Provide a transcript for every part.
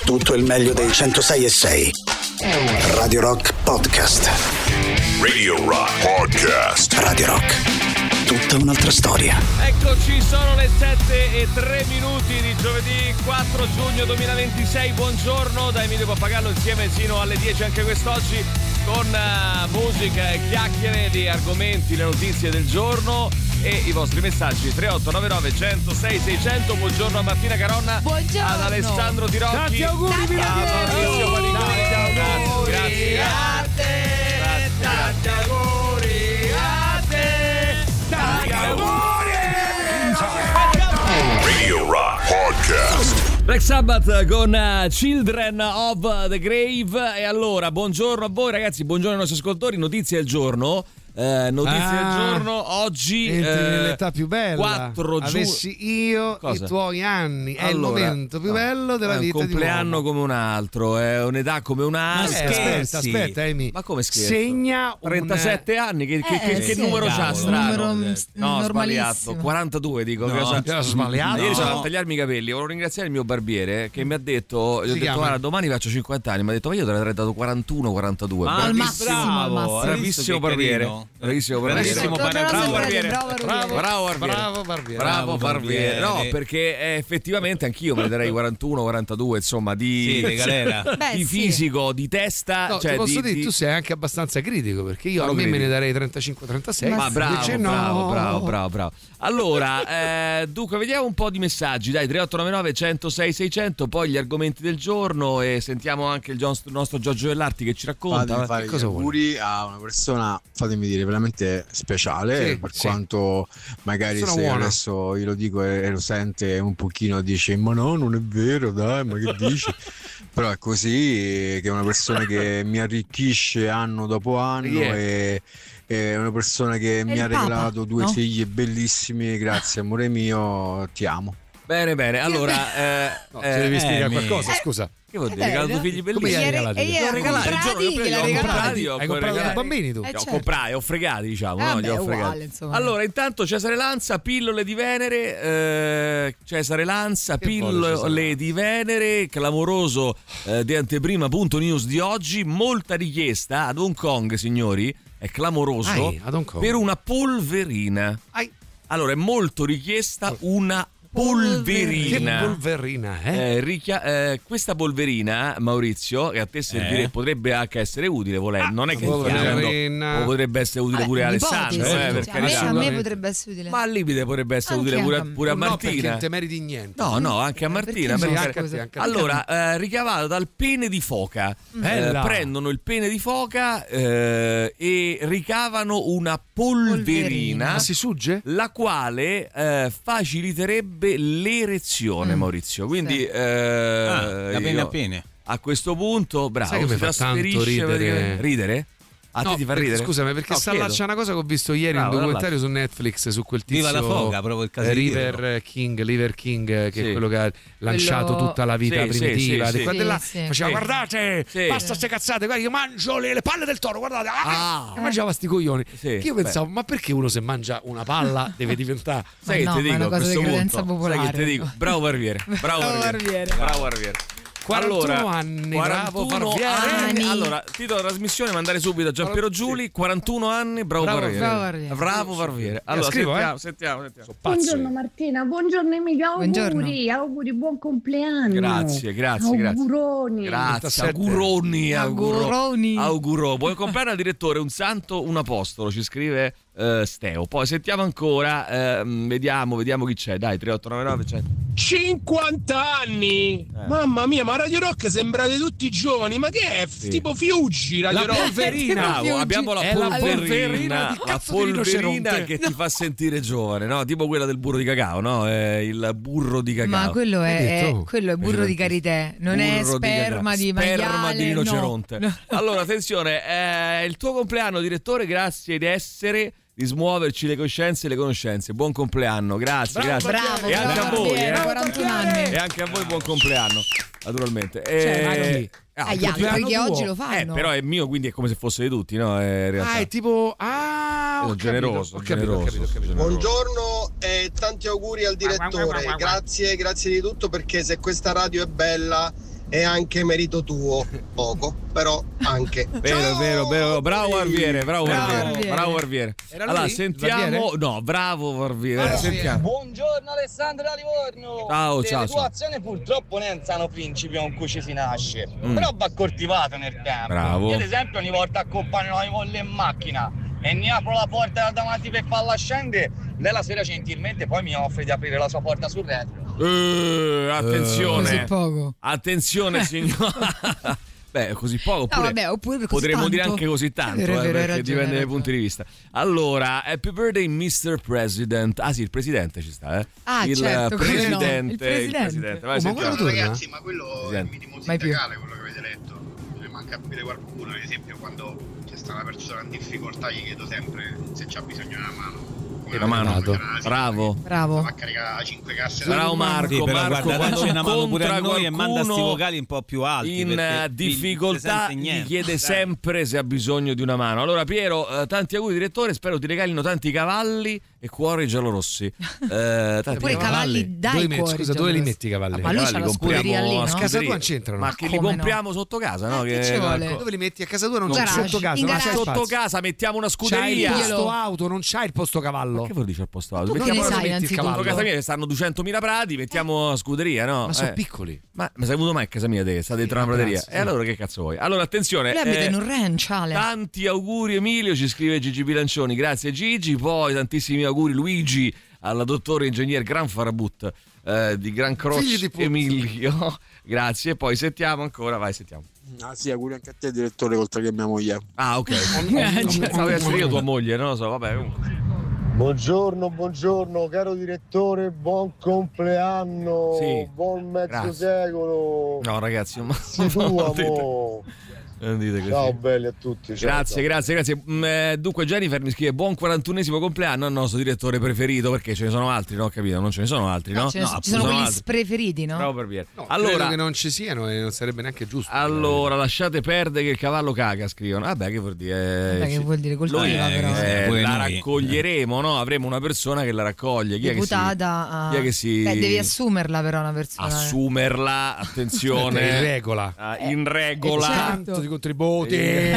Tutto il meglio dei 106.6. Radio Rock Podcast. Radio Rock Podcast. Radio Rock. Tutta un'altra storia. Eccoci, sono le 7:03 di giovedì 4 giugno 2026. Buongiorno da Emilio Pappagallo insieme sino alle 10 anche quest'oggi con musica e chiacchiere di argomenti, le notizie del giorno e i vostri messaggi 3899 106 600. Buongiorno a Martina Caronna. Buongiorno ad Alessandro Tirocchi. Tanti auguri, Maurizio Paniconi. Grazie a te. Tanti auguri a te. Tanti auguri. Radio Rock Podcast. Black Sabbath con Children of the Grave. E allora, buongiorno a voi ragazzi, buongiorno ai nostri ascoltatori. Notizie del giorno. Notizie del giorno oggi nell'età più bella 4 avessi io Cosa? I tuoi anni è allora, il momento più bello della vita di un compleanno uomo. come un altro, è un'età come un'altra. Aspetta Amy. Ma come scherzo? Segna 37 anni che sì, numero c'ha strano? numero No, sbagliato, normalissimo. 42 dico. Ho sbagliato. Ieri sono andato a tagliarmi i capelli, volevo ringraziare il mio barbiere che mi ha detto, gli ho detto chiama? guarda domani faccio 50 anni, mi ha detto ma io te l'avrei dato 41, 42. Ma al massimo, al massimo. Bravissimo barbiere. Bravissimo barbiere. Bravo barbiere. Bravo barbiere. No, perché effettivamente anch'io me ne darei 41, 42, insomma, di Beh, di sì. fisico, di testa, No, cioè ti posso di dire, tu sei anche abbastanza critico perché io a me me ne darei 35-36. Ma invece no. bravo. Allora, dunque vediamo un po' di messaggi, dai, 3899 106 600, poi gli argomenti del giorno e sentiamo anche il nostro Giorgio Dell'Arti che ci racconta. Fatemi fare gli auguri a una persona, fatemi dire, veramente speciale, per quanto magari Sono se buona. adesso io lo dico e lo sente un pochino dice ma no, non è vero, dai, ma che dici? Però è così, che è una persona che mi arricchisce anno dopo anno e è una persona che mi ha regalato due figli bellissimi, grazie amore mio, ti amo. Bene, allora No, se devi spiegare qualcosa, scusa. che vuol dire? Regalato figli Come bellissimi. li hai regalati? E Ho regalato il giorno che gliel'ha ho regalati. comprati, Hai comprato dei bambini tu? Ho certo. comprato, ho fregati, diciamo, no? Beh, Li ho uguale, fregati. insomma. Allora, intanto Cesare Lanza, pillole di Venere, Cesare Lanza, Che vuole Cesare pillole Lanza? di Venere, clamoroso di anteprima.news di oggi, molta richiesta ad Hong Kong, signori, è clamoroso, Ad Hong Kong. per una polverina. Ai. Allora, è molto richiesta una Che polverina. polverina, Questa polverina, Maurizio, che a te servirebbe, potrebbe anche essere utile volendo, non è che stiamo polverina. o potrebbe essere utile pure a Alessandro, per a carità. me potrebbe essere utile. Ma al limite potrebbe essere Anche utile a me. pure a No, perché Martina. non te meriti niente. No, anche a Martina. perché per no? carità. Anche a te. Allora, ricavato dal pene di foca. Bella. Prendono il pene di foca e ricavano una polverina. Ma si sugge? La quale faciliterebbe l'erezione, Maurizio. Quindi appena appena. a questo punto, bravo, Sai che si mi fa tanto trasferisce ridere? Ridere? A te ti fa ridere? Scusami, perché No, sta chiedo. c'è una cosa che ho visto ieri, Bravo, un documentario su Netflix su quel tizio Viva la foga, proprio il caso di Liver King, che Sì. è quello che ha lanciato tutta la vita Sì, primitiva. sì, Di qua e di là. sì. Faceva, Sì. guardate, Sì. basta ste cazzate, guarda, io mangio le palle del toro, guardate, Ah. e mangiava sti coglioni. Sì, Che io pensavo, ma perché uno se mangia una palla deve diventare... Sai Ma che no, ti ma è dico una a cosa di questo credenza punto? popolare. Sai che ti dico? Bravo Barbiere. Bravo Barbiere. Bravo Barbiere. 41 anni, bravo 41 Barbiere. anni. Allora, titolo della trasmissione, mandare subito a Giampiero Giuli, 41 anni, bravo Barbiere. Bravo Barbiere. Allora, scrivo, sentiamo. Buongiorno Martina, buongiorno Emilio, Buongiorno. auguri, buon compleanno. Grazie. Auguroni. Grazie, 37. auguroni. Buon compleanno al direttore, un santo, un apostolo, ci scrive Steo. Poi sentiamo ancora, vediamo chi c'è. Dai, 3899 100. 50 anni! Mamma mia, ma Radio Rock sembrate tutti giovani, ma che è? Tipo Fiuggi Radio La Rock. polverina. Bravo, abbiamo la È la polverina polverina, di la cazzo di polverina rinoceronte. che ti fa sentire giovane, no? Tipo quella del burro di cacao, no? Il burro di cacao. Ma quello Hai detto? quello è burro di karité, non è Burro di sperma cacao. di maiale. Sperma di rinoceronte. no. Allora, attenzione, è il tuo compleanno, direttore, grazie di essere, di smuoverci le coscienze e le conoscenze. Buon compleanno, grazie. Bravo, E anche a voi, Barbiere, 41 anni. E anche a voi buon compleanno, naturalmente. Agli altri che oggi lo fanno. Però è mio, quindi è come se fosse di tutti, no? In realtà. È tipo... Sono generoso, Ho capito. Buongiorno e tanti auguri al direttore. Grazie di tutto, perché se questa radio è bella è anche merito tuo, poco, però anche. Vero, bravo Barbiere. Allora, sentiamo. No, bravo Barbiere. Sentiamo. Buongiorno Alessandro da Livorno. Ciao. Le tue azioni purtroppo non sono principio con cui ci si nasce, però va coltivato nel tempo. Bravo. Io ad esempio ogni volta accompagno la molle in macchina e ne apro la porta da davanti per farla scendere, lei la sera gentilmente poi mi offre di aprire la sua porta sul retro. Attenzione. Così poco. Attenzione signora. Beh, così poco, oppure potremmo tanto. dire anche così tanto, perché dipende dai punti di vista. Allora, Happy Birthday Mr. President. Ah sì, il presidente ci sta, il certo, presidente. No. Il presidente. Vai, ma ragazzi, ma quello è il minimo Mai più. sindacale, quello che avete letto. Ne manca capire qualcuno, ad esempio, quando c'è sta una persona in difficoltà, gli chiedo sempre se c'ha bisogno di una mano. Una mano. Bravo. Va a caricare 5 casse. Bravo Marco. Sì, però Marco, guarda, dacci una mano pure a noi e manda sti qualcuno vocali un po' più alti. in difficoltà gli chiede sempre se ha bisogno di una mano. Allora Piero, tanti auguri direttore, spero ti regalino tanti cavalli e cuori giallorossi. Pure i cavalli dai cuori. Scusa, dove li metti i cavalli? Ma lui c'ha la scuderia lì, no? A casa tua non c'entrano. Ma che li compriamo sotto casa, no? Che ci vuole? Dove li metti a casa tua? Non c'è Garage, sotto casa, in non garage. c'è Sotto spazio. casa mettiamo una C'hai il scuderia. posto auto, non c'hai il posto cavallo. Ma che vuol dire il posto auto? Tu Mettiamo ne sai metti il innanzitutto. cavallo. Sotto casa mia che stanno 200.000 prati, mettiamo scuderia, no? Ma sono piccoli. Ma sei venuto mai a casa mia te? Sta dentro una prateria. Sì. E allora che cazzo vuoi? Allora attenzione. Lei abita in un ranch, Ale. Tanti auguri Emilio, ci scrive Gigi Bilancioni. Grazie Gigi. Poi tantissimi auguri Luigi alla dottore ingegner Gran Farabut di Gran Croce Emilio. Grazie. Poi sentiamo ancora, vai sentiamo. Ah sì, auguri anche a te direttore, oltre che mia moglie. Ah ok. Stavo a essere io tua moglie, non lo so, vabbè comunque. Buongiorno caro direttore, buon compleanno, Sì, buon mezzo grazie. secolo. No ragazzi, ma non dite così. Ciao belli a tutti. Grazie. Dunque Jennifer mi scrive buon 41esimo compleanno al nostro direttore preferito, perché ce ne sono altri, no? Capito? Non ce ne sono altri, no? Ci sono quelli preferiti, no? Bravo per via. No, allora credo che non ci siano e non sarebbe neanche giusto. Allora, lasciate perdere che il cavallo caga, scrivono. Vabbè, che vuol dire? Che vuol dire coltiva, però. La raccoglieremo, no? Avremo una persona che la raccoglie. Chi Deputata. Chi è che si devi assumerla, però, una persona. Assumerla, attenzione. In regola. In regola. Tanto di contributi.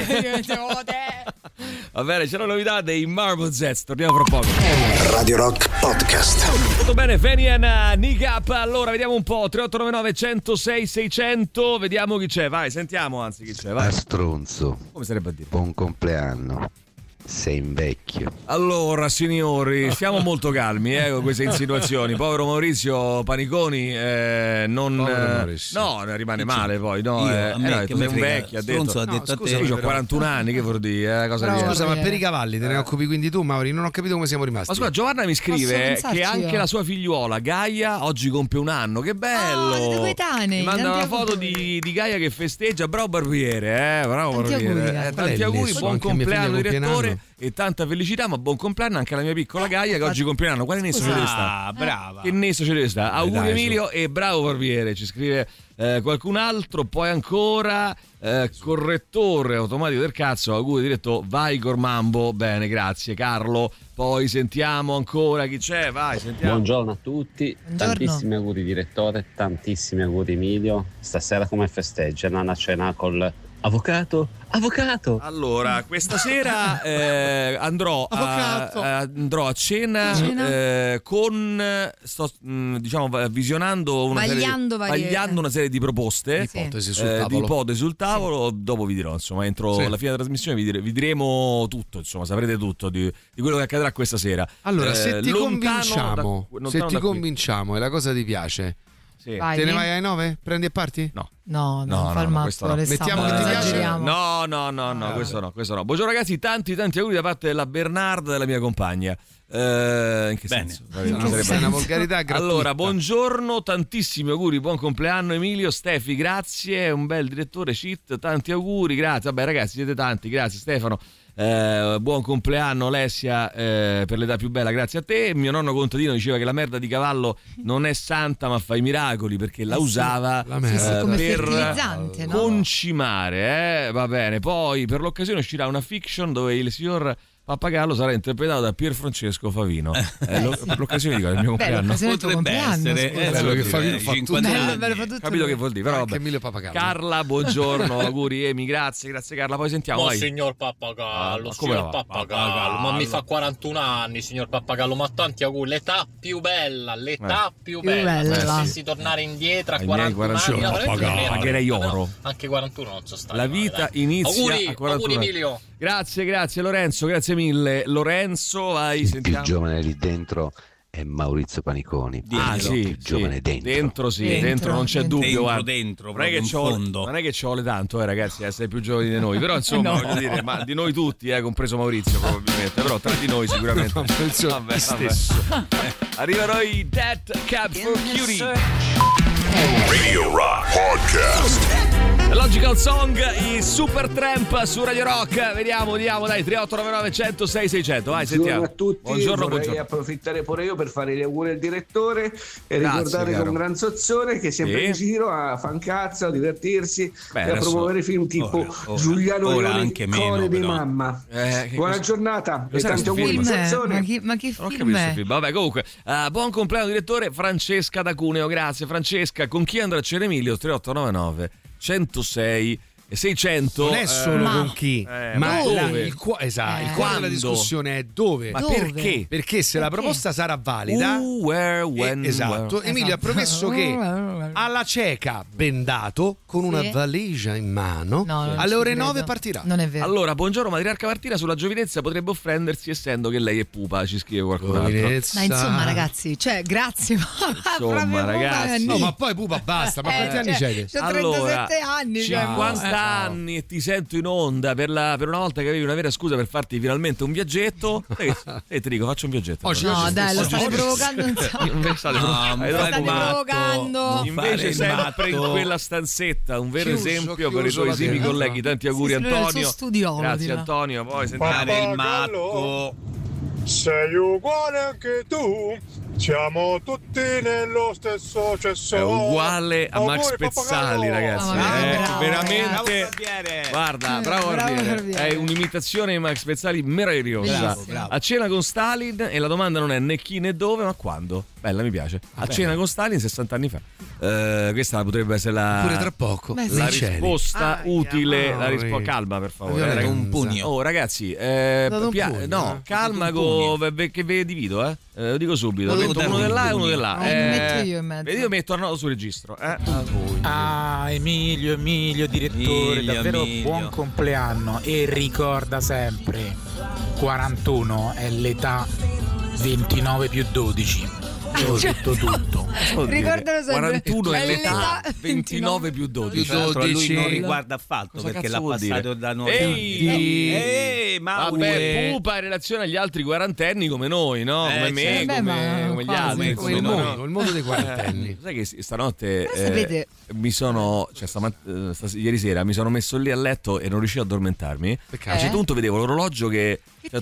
Va bene, c'è la novità dei Marble Zets. Torniamo fra poco. Radio Rock Podcast. Tutto bene, Fenian, Nick Up. Allora, vediamo un po'. 3899 106 600. Vediamo chi c'è. Vai, sentiamo anzi chi c'è. Vai. Stronzo. Come sarebbe a dire? Buon compleanno. Sei invecchio. Allora, signori, siamo molto calmi con queste insinuazioni. Povero Maurizio Paniconi, no, ne rimane male poi. No, sei un vecchio. Ha detto, ha detto scusa, io ho 41 anni, che vuol dire? Cosa dire? Scusa, ma per i cavalli te ne occupi quindi tu, Mauri? Non ho capito come siamo rimasti. Ma scusa, Giovanna mi scrive che anche la sua figliuola Gaia oggi compie un anno. Che bello! Mi manda una foto di Gaia che festeggia. Bravo Barbiere, bravo Barbiere. Tanti auguri, buon compleanno direttore. E tanta felicità, ma buon compleanno anche alla mia piccola Gaia che oggi compie un anno. Quale nesso ce deve stare? Brava. Che nesso ce deve stare? Auguri Emilio e bravo Barbiere. Ci scrive qualcun altro. Poi ancora correttore automatico del cazzo. Auguri diretto, vai Gormambo. Bene, grazie Carlo. Poi sentiamo ancora chi c'è. Vai, sentiamo. Buongiorno a tutti. Tantissimi auguri direttore, tantissimi auguri Emilio. Stasera come festeggia? Nana cena col avvocato. Allora, questa sera andrò a cena con visionando una serie di proposte, di ipotesi sul tavolo. Dopo vi dirò, insomma, entro la fine della trasmissione vi diremo tutto, insomma, saprete tutto di quello che accadrà questa sera. Allora, se ti convinciamo e la cosa ti piace, te ne vai ai 9? Prendi e parti? No, fa il mazzo. Mettiamo che ti piace? No, questo no. Buongiorno ragazzi, tanti auguri da parte della Bernarda, della mia compagna. In che senso? È una volgarità gratuita. Allora, buongiorno, tantissimi auguri, buon compleanno Emilio, Stefi, grazie, un bel direttore, Cheat, tanti auguri, grazie. Vabbè ragazzi, siete tanti, grazie Stefano. Buon compleanno Alessia, per l'età più bella, grazie a te. Mio nonno contadino diceva che la merda di cavallo non è santa ma fa i miracoli, perché la usava come per fertilizzante, no? concimare, va bene. Poi per l'occasione uscirà una fiction dove il signor Pappagallo sarà interpretato da Pierfrancesco Favino. L'occasione di il mio compleanno. Potrebbe essere bello che Favino fa tutto. Capito che vuol dire, però vabbè. Emilio Pappagallo. Carla, buongiorno, auguri Emi, grazie Carla, poi sentiamo. Signor Pappagallo, signor Pappagallo, ma mi fa 41 anni, signor Pappagallo, ma tanti auguri, l'età più bella, più bella. Se potessi tornare indietro a 41 anni, pagherei oro. Anche 41 non so stare. La vita inizia a 41 auguri Emilio. Grazie Lorenzo, grazie mille. Lorenzo, vai, sentiamo. Il più giovane lì dentro è Maurizio Paniconi. Sì, giovane dentro. Dentro non c'è dubbio. Dentro, non è che ci vuole tanto, ragazzi, essere più giovani di noi. Però insomma, voglio dire, ma di noi tutti, compreso Maurizio probabilmente. Però tra di noi sicuramente. Vabbè. Stesso. Arrivano i Dead Cab for Cutie. Radio Rock Podcast. Logical Song, i Supertramp su Radio Rock. Vediamo, dai, 3899 106 600. Vai, sentiamo. Buongiorno a tutti. Vorrei approfittare pure io per fare gli auguri al direttore e ricordare con gran sozzone che è sempre in giro a fancazzo, a divertirsi e a promuovere film tipo Giuliano Leone, Core di mamma. Buona giornata e tanti auguri con sozzone. Ma che film è? Vabbè, comunque, buon compleanno direttore Francesca da Cuneo. Grazie Francesca. Con chi andrà a cena Emilio? 3899 106 e 600. Non è solo con chi, ma il cuore della discussione è dove. Ma perché? Perché se la proposta sarà valida, where, when, esatto. where. Emilio ha promesso che alla cieca bendato con una valigia in mano alle ore 9 partirà. Non è vero. Allora, buongiorno matriarca Martina, sulla giovinezza potrebbe offendersi essendo che lei è pupa, ci scrive qualcun altro. Ma insomma ragazzi, grazie. Insomma ragazzi. No, ma poi pupa basta, ma quanti anni c'hai? C'ho 37 anni. 50 anni e ti sento in onda per una volta che avevi una vera scusa per farti finalmente un viaggetto e ti dico faccio un viaggetto. No dai, lo state provocando un sacco. State provocando. Invece sempre in quella stanzetta, un vero esempio per i tuoi esimi colleghi. Tanti auguri Antonio. Grazie Antonio. Poi sentire il matto. Sei uguale anche tu. Siamo tutti nello stesso cesso. È uguale a Max Pezzali, ragazzi. Veramente. Guarda, bravo Barbiere. È un'imitazione di Max Pezzali meravigliosa. Bravo. A cena con Stalin e la domanda non è né chi né dove, ma quando. Bella, mi piace. A cena con Stalin 60 anni fa. Questa potrebbe essere pure tra poco la risposta utile. La risposta calma, per favore. Un pugno. Oh, ragazzi, calma che ve divido, lo dico subito. Metto uno di là e uno di là. Metto io in mezzo. Vedi, io metto Arnaldo sul registro. Emilio, direttore, davvero buon compleanno e ricorda sempre 41 è l'età 29 più 12. Ho detto tutto. Ricordalo sempre. 41 è l'età 29 più 12. Lui non riguarda affatto perché l'ha passato da noi. Vabbè, pupa in relazione agli altri quarantenni come noi, no? Come me, come gli altri, come il mondo dei quarantenni. Sai che stanotte mi sono, ieri sera mi sono messo lì a letto e non riuscivo a addormentarmi. A un certo punto vedevo l'orologio che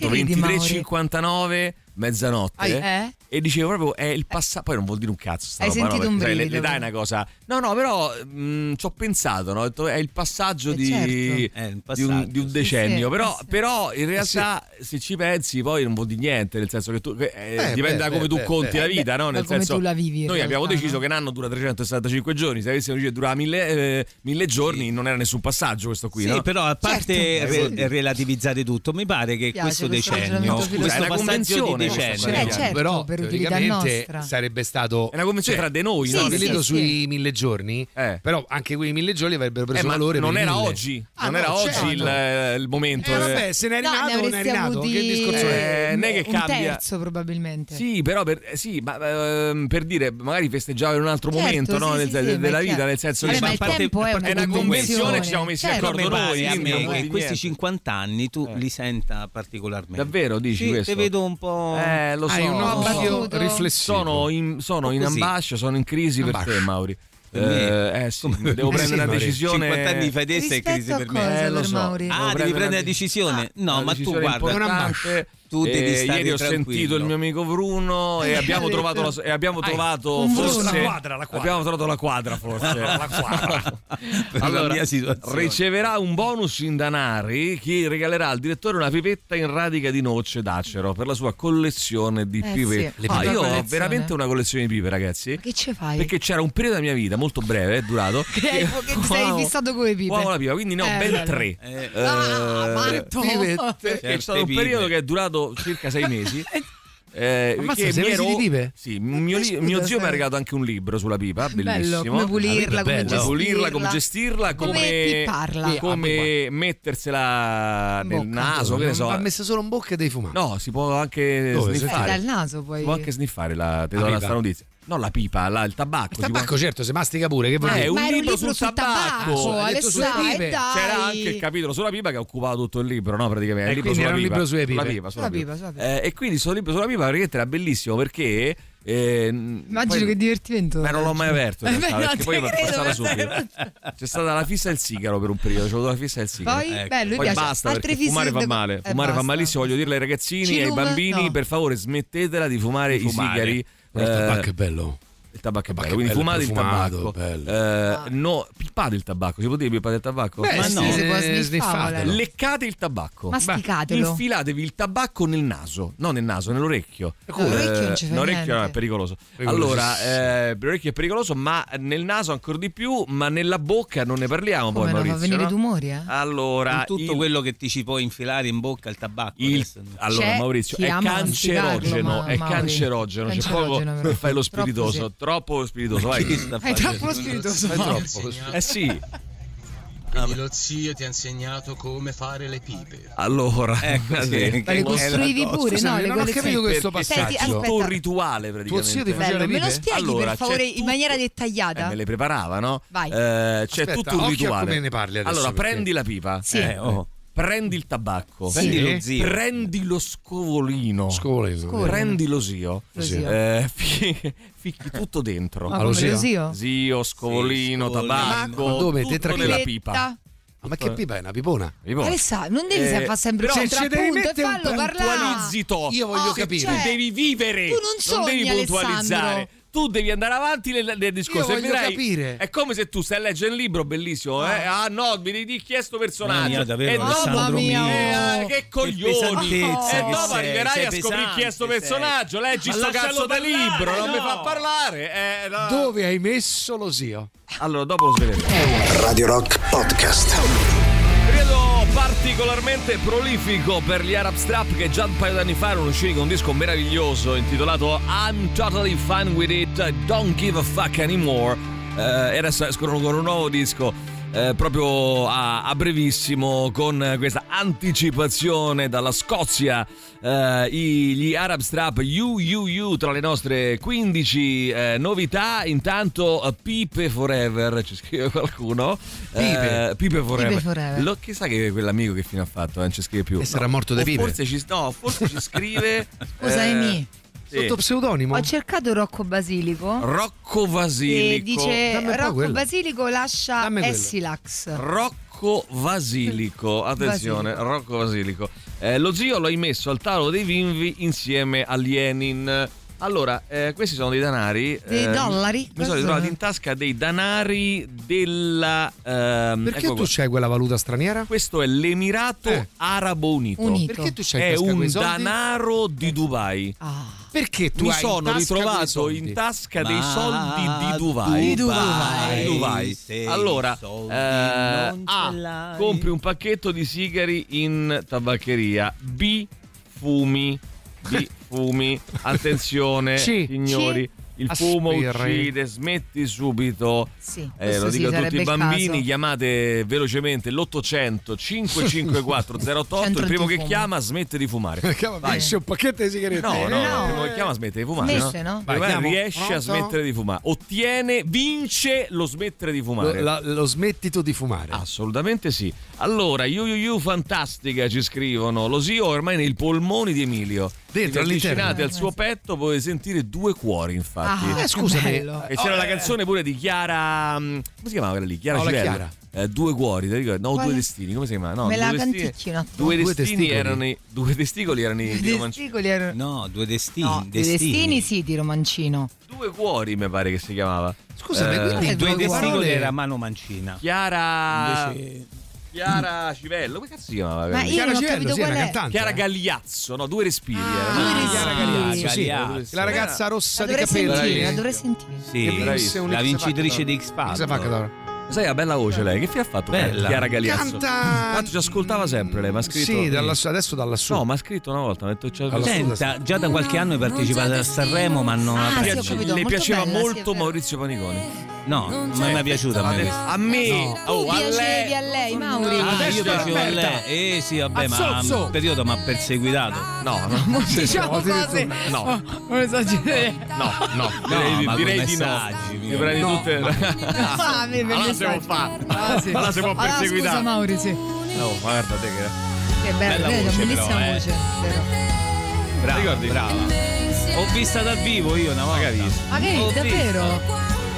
23:59 mezzanotte e dicevo proprio è il passato, poi non vuol dire un cazzo sta roba, sentito un brivido, l'età è una cosa, no però ci ho pensato, no? È il passaggio di un decennio, però in realtà se ci pensi poi non vuol dire niente, nel senso che tu dipende da come tu conti la vita, no? Nel senso tu la vivi, noi abbiamo deciso che un anno dura 365 giorni, se avessimo deciso che durava 1000 giorni non era nessun passaggio questo qui, sì, no? però a parte relativizzare tutto, mi pare che questo decennio, questo passaggio di decennio, però teoricamente sarebbe stato è una convenzione tra di noi, no? Sui 1000 giorni, però anche quei 1000 giorni avrebbero preso valore. Non era oggi, il momento. Vabbè, se ne è rinato, che discorso è? Non è che cambia. Un terzo probabilmente. Sì, però per dire, magari festeggiava in un altro momento, no? Della vita, nel senso che ma il tempo è una convenzione, ci siamo messi d'accordo noi. A me che questi 50 anni tu li senta particolarmente. Davvero dici questo? Ti vedo un po'. Lo so. Hai un occhio riflessivo. Sono in ambascia, sono in crisi per te, Mauri. Devo prendere una decisione. 50 anni fa te sei crisi per me. Lo so. Devi prendere una decisione. No, ma tu guarda, Tu devi stare ieri ho sentito il mio amico Bruno e abbiamo trovato la quadra forse. Allora, la mia situazione. Riceverà un bonus in danari chi regalerà al direttore una pipetta in radica di noce d'acero per la sua collezione di pipe. Sì. Io ho veramente una collezione di pipe, ragazzi. Ma che ce fai? Perché c'era un periodo della mia vita molto breve, è durato. Che ti sei fissato come pipe. La pipa, quindi ne ho ben 3. Perché c'è stato un periodo che è durato circa 6 mesi. Ammazza, 6 mesi di pipe? Sì, mio zio mi ha regalato anche un libro sulla pipa, bellissimo. Come pulirla, come gestirla, come mettersela nel naso, che ne so. Va messa solo in bocca e devi fumare. No, si può anche sniffare. Dal naso poi. Si può anche sniffare, ti do sta notizia. No, la pipa, il tabacco. Il tabacco, certo, se mastica pure. Che vuol dire? È un libro sul tabacco. Dai. C'era anche il capitolo sulla pipa che occupava tutto il libro, no? Praticamente. Era un libro sulle pipe. Sulla pipa. E quindi sto libro sulla pipa praticamente era bellissimo perché. Immagino che divertimento. Ma non l'ho mai aperto in realtà, perché poi è passata subito. C'è stata la fissa del sigaro per un periodo. C'è avuto la fissa del sigaro. Poi basta, perché fumare fa male. Fumare fa malissimo. Voglio dirle ai ragazzini e ai bambini: per favore, smettetela di fumare i sigari. Il tabacco è bello. Il tabacco è bello, quindi fumate il tabacco. No, pippate il tabacco. Si può dire pippate il tabacco? Ma no, si può sniffare. Leccate il tabacco. Masticatelo. Infilatevi il tabacco nel naso, no nel naso, nell'orecchio. L'orecchio non ci fa l'orecchio no, è pericoloso. Allora, l'orecchio è pericoloso, ma nel naso ancora di più, ma nella bocca non ne parliamo. Come poi Maurizio. Fa venire tumori, Allora, tutto quello che ti ci puoi infilare in bocca il tabacco. Allora, Maurizio, è cancerogeno, c'è poco per fare lo spiritoso. Troppo spiritoso, vai. È troppo spiritoso. Sì. Quindi lo zio ti ha insegnato come fare le pipe. Allora, ma le costruivi pure, no? Non ho capito questo passaggio. È tutto un rituale praticamente. Tuo zio ti faceva le pipe? Me lo spieghi per favore in maniera dettagliata? Me le preparava, no? Vai. C'è tutto un rituale. Come ne parli adesso? Allora, prendi la pipa. Sì. Prendi il tabacco, prendi lo zio, prendi lo scovolino, prendi lo zio. Ficchi tutto dentro. Allo zio? Zio, scovolino, tabacco, dove? tutto nella pipa. Ma che pipa è? Una pipona? Non devi fare sempre il contrappunto e fallo parlare. Io voglio capire. Tu devi vivere, tu non devi puntualizzare. Alessandro. Tu devi andare avanti nel discorso. Io voglio capire. È come se tu stai a leggere un libro bellissimo. Ah no, mi devi chiesto personaggio. Davvero, che coglioni. E dopo arriverai a scoprire chiesto personaggio. Leggi sto cazzo di libro, non mi fa parlare. Dove hai messo lo zio? Allora, dopo lo sveleremo. Radio Rock Podcast. Particolarmente prolifico per gli Arab Strap, che già un paio d'anni fa erano usciti con un disco meraviglioso intitolato I'm Totally Fine With It, Don't Give a Fuck Anymore, e adesso escono con un nuovo disco proprio a brevissimo, con questa anticipazione dalla Scozia, gli Arab Strap You tra le nostre 15 novità. Intanto Pipe Forever, ci scrive qualcuno. Pipe Forever. Chissà che quell'amico che fine ha fatto, non ci scrive più. E sarà morto da Pipe. Forse ci scrive. Scusa, sotto pseudonimo. Ho cercato Rocco Basilico. E dice Rocco Basilico lascia Essilax. Rocco Basilico, attenzione, Rocco Basilico. Lo zio l'hai messo al tavolo dei Vinvi insieme a Lenin. Allora, questi sono dei danari. Dei dollari? Mi sono ritrovato in tasca dei danari della. Perché tu c'hai quella valuta straniera? Questo è l'Emirato Arabo Unito. Perché tu c'hai è un danaro di Dubai. Perché tu mi sono ritrovato in tasca dei soldi di Dubai. Dubai. Allora, compri un pacchetto di sigari in tabaccheria. B, fumi. Attenzione, signori. Il fumo uccide, smetti subito. Lo dico a tutti i bambini, chiamate velocemente l'800 554 088. Il primo che chiama smette di fumare. Vai, un pacchetto di sigarette. No, il primo che chiama smette di fumare. No? Riesce a smettere di fumare. Vince lo smettere di fumare. Lo smettito di fumare. Assolutamente sì. Allora, fantastica, ci scrivono. Lo zio ormai nei polmoni di Emilio. Dentro, avvicinate al suo petto, potete sentire due cuori, infatti. infatti. Scusami. E c'era la canzone pure di Chiara. Come si chiamava quella lì? Chiara Civello. Due cuori, ti ricordi? No, due destini, come si chiama? No, me la canticchi un attimo. Due testicoli erano i di Romancino. No, due destini. No, destini sì, di Romancino. Due cuori mi pare che si chiamava. Scusami, quindi due testicoli era Mano Mancina. Chiara Civello, come cazzo si chiamava? Ma io Chiara Civello, sì, cantante. Chiara Gagliazzo, no, Due respiri. Chiara Gagliazzo, la ragazza rossa di capelli. La dovrei sentire. Sì, la vincitrice di X Factor. Sai, ha bella voce lei. Che fine ha fatto? Bella. Chiara Gagliazzo. Canta. Tanto ci ascoltava sempre lei, ma ha scritto. Sì, adesso da lassù. No, ma ha scritto una volta. Senta, già da qualche anno è partecipata a Sanremo, ma non ha preso. Le piaceva molto Maurizio Paniconi. No, non mi è piaciuta a me. Tu piacevi a lei, Mauri. Io piacevo a lei. Sì, vabbè, ma un periodo mi ha perseguitato. No. Non diciamo cose. No. Non esagerare. No. Direi di no. Mi prendi tutte. Allora si può fare. Allora si può perseguitare. Scusa, Mauri, sì. No, guarda te che bella voce, bellissima voce, vero? Brava. Ho vista dal vivo io una volta. Ma che davvero?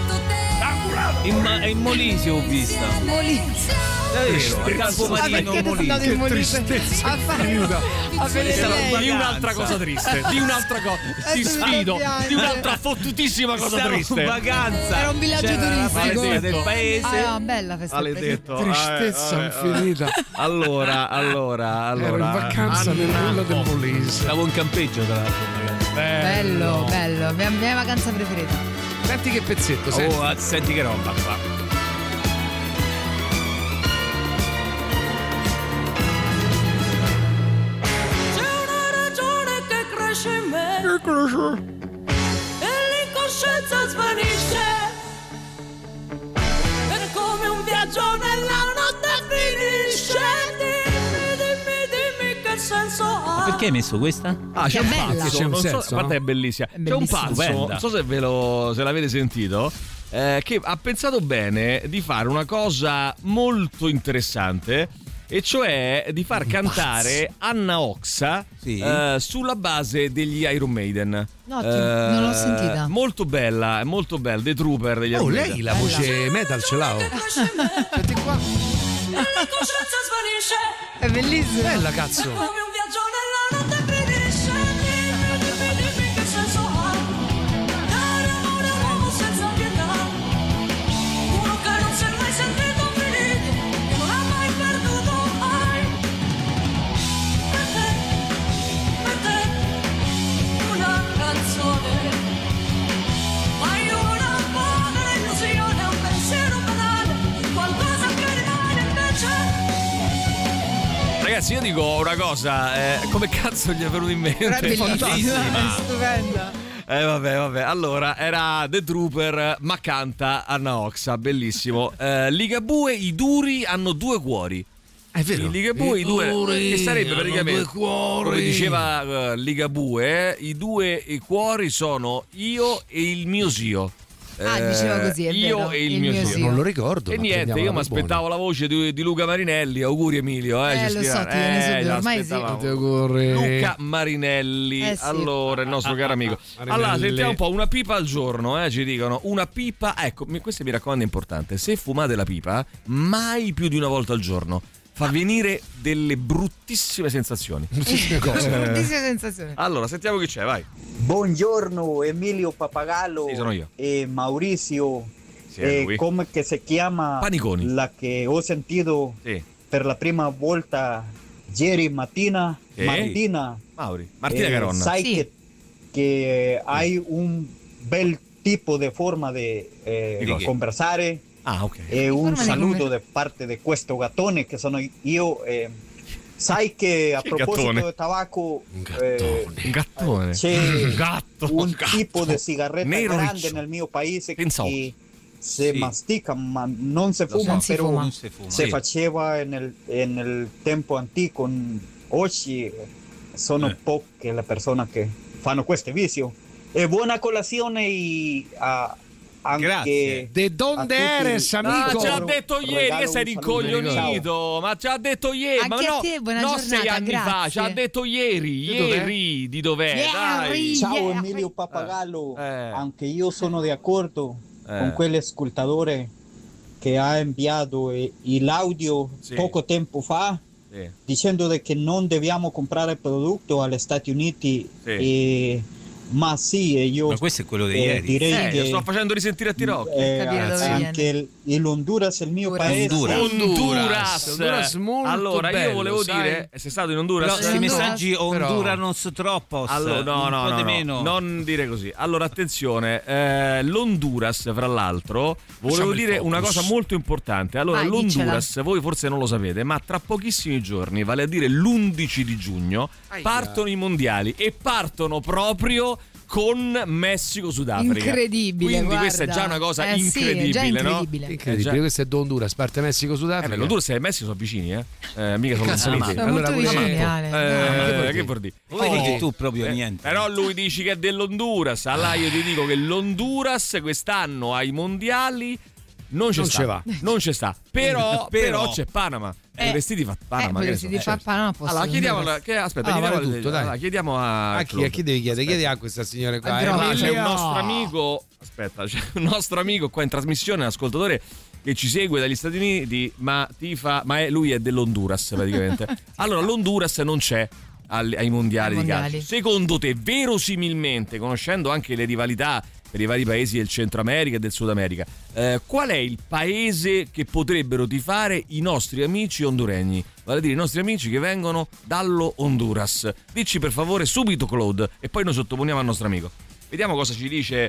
In Molise ho vista. Molise. Davvero, a Campo Marino Molise. Che tristezza. Di un'altra cosa triste. Di un'altra cosa. Ti sfido. Di un'altra fottutissima cosa triste. In vacanza. Era un villaggio turistico del paese. Bella festa. Maledetto. Tristezza infinita. Allora. Ero in vacanza nel nulla del Molise. Stavo in campeggio tra l'altro. Bello. Mia vacanza preferita. Senti che pezzetto, senti che roba qua. E l'incoscienza svanisce. È come un viaggio nella notte finisce. Dimmi che senso ha. Perché hai messo questa? C'è un pazzo, non so, a parte è bellissima. C'è un pazzo, non so se l'avete sentito, che ha pensato bene di fare una cosa molto interessante, e cioè di far cantare Anna Oxa sulla base degli Iron Maiden. No, non l'ho sentita. Molto bella, The Trooper degli Iron Maiden. Lei la voce metal ce l'ha. Senti qua. È bellissima. Bella, cazzo. Come un viaggio nella notte finisce. Dimmi che senso ha. Dare amore a un uomo senza pietà. Uno che non si è mai sentito finito, che non ha mai perduto mai. Per te una canzone. Hai una buona illusione, un pensiero banale, qualcosa che rimane invece. Ragazzi, io dico una cosa, come cazzo gli è venuto in mente? È bellissima, è stupenda. Vabbè. Allora, era The Trooper, ma canta Anna Oxa, bellissimo. Ligabue, i duri hanno due cuori. È vero. I Ligabue, i due, che sarebbe praticamente, come diceva Ligabue, i cuori sono io e il mio zio. Diceva così, è io vero, e il mio zio. Non lo ricordo. E niente, io mi aspettavo la voce di Luca Marinelli. Auguri Emilio. Lo so, ormai sì. Luca Marinelli. Allora, il nostro caro amico. Allora, sentiamo un po', una pipa al giorno, ci dicono. Una pipa, ecco, questo mi raccomando è importante. Se fumate la pipa, mai più di una volta al giorno. Fa venire delle bruttissime sensazioni. Bruttissime cose. Bruttissime sensazioni. Allora, sentiamo chi c'è, vai. Buongiorno, Emilio Pappagallo. Sì, sono io. E Mauricio. Sì, come che si chiama? Paniconi. La che ho sentito per la prima volta ieri mattina. Martina. Martina Caronna. Sai che hai un bel tipo di forma di conversare. Ok. E un saluto da parte di questo gattone che sono io. Sai che a proposito di tabacco c'è un tipo di sigaretta grande nel mio paese che si mastica ma non si fuma, però si faceva nel tempo antico. Oggi sono poche le persone che fanno questo vizio. E buona colazione anche de donde eres, amico? Ma ci ha detto ieri che sei rincoglionito. Ma ci ha detto ieri. Anche ma a te, buona no, giornata, 6 anni fa. Ci ha detto ieri. Di dov'è? Dai. Ciao Emilio Pappagallo. Anche io sono d'accordo con quell'ascoltatore che ha inviato l'audio poco tempo fa, dicendo che non dobbiamo comprare prodotto agli Stati Uniti. Ma io ma questo è quello di ieri. Direi che lo sto facendo risentire a Tirocchi. Anche l'Honduras è il mio paese. Honduras molto allora bello, io volevo dire, sei stato in Honduras? No, questi messaggi Hondurano troppo. Allora, no, non dire così. Allora attenzione, l'Honduras fra l'altro volevo dire una cosa molto importante. Allora l'Honduras, voi forse non lo sapete, ma tra pochissimi giorni, vale a dire l'11 di giugno, partono i mondiali e partono proprio con Messico-Sudafrica. Incredibile. Quindi guarda. questa è già una cosa incredibile, già incredibile, no? Incredibile, questo è Honduras, parte Messico-Sudafrica. L'Honduras e il Messico sono vicini, mica sono lontani. Allora che vuol dire? Vedi tu proprio niente. Però lui dici che è dell'Honduras. Allora io ti dico che l'Honduras quest'anno ai mondiali non c'è sta. Però c'è Panama. I vestiti fa Panama. Allora chiediamo a chi devi chiedere? Chiedi a questa signora qua. C'è un nostro amico. Aspetta, c'è un nostro amico qua in trasmissione, un ascoltatore che ci segue dagli Stati Uniti, ma lui è dell'Honduras praticamente. Allora l'Honduras non c'è ai mondiali di calcio. Secondo te, verosimilmente, conoscendo anche le rivalità per i vari paesi del Centro America e del Sud America, qual è il paese che potrebbero tifare i nostri amici honduregni? Vale a dire i nostri amici che vengono dallo Honduras. Dici per favore subito, Claude, e poi noi sottoponiamo al nostro amico. Vediamo cosa ci dice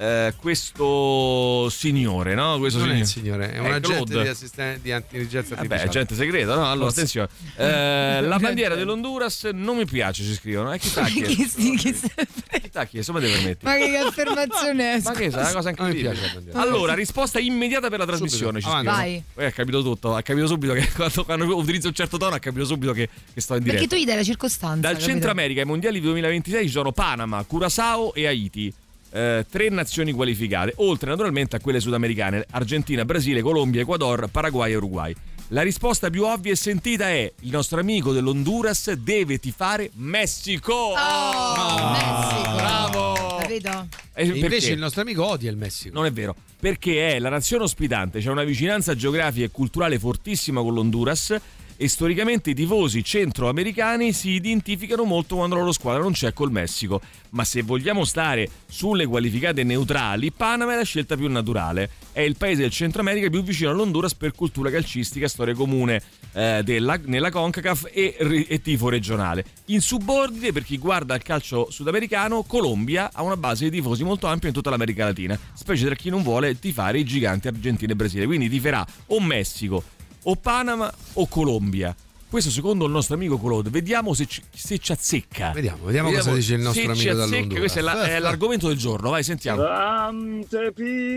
questo signore, no? Questo non è il signore, è un agente di assistente di intelligenza artificiale. Agente segreto, no? Allora, attenzione. La bandiera dell'Honduras non mi piace, ci scrivono. Chi t'ha chiesto? Chi t'ha chiesto? Ma te permetti? Ma che affermazione è? Ma che è una cosa incredibile. Allora, risposta immediata per la trasmissione. Ci scrivono. Vai. Poi ha capito tutto, ha capito subito che quando utilizzo un certo tono ha capito subito che sto in diretta. Perché tu gli dai la circostanza. Dal Centro America ai mondiali 2026 ci sono Panama, Curaçao e Haiti. 3 nazioni qualificate, oltre naturalmente a quelle sudamericane: Argentina, Brasile, Colombia, Ecuador, Paraguay e Uruguay. La risposta più ovvia e sentita è: il nostro amico dell'Honduras deve tifare Messico. Messico, bravo. Capito? Invece il nostro amico odia il Messico. Non è vero, perché è la nazione ospitante, c'è una vicinanza geografica e culturale fortissima con l'Honduras. E storicamente i tifosi centroamericani si identificano molto quando la loro squadra non c'è col Messico. Ma se vogliamo stare sulle qualificate neutrali, Panama è la scelta più naturale. È il paese del Centro America più vicino all'Honduras per cultura calcistica, storia comune nella CONCACAF e tifo regionale. In subordine, per chi guarda il calcio sudamericano, Colombia ha una base di tifosi molto ampia in tutta l'America Latina, specie tra chi non vuole tifare i giganti Argentina e Brasile. Quindi tiferà o Messico, o Panama o Colombia. Questo secondo il nostro amico Claude. Vediamo se ci azzecca. Vediamo cosa dice il nostro amico dall'Honduras. Questo è l'argomento del giorno. Vai, sentiamo. Tante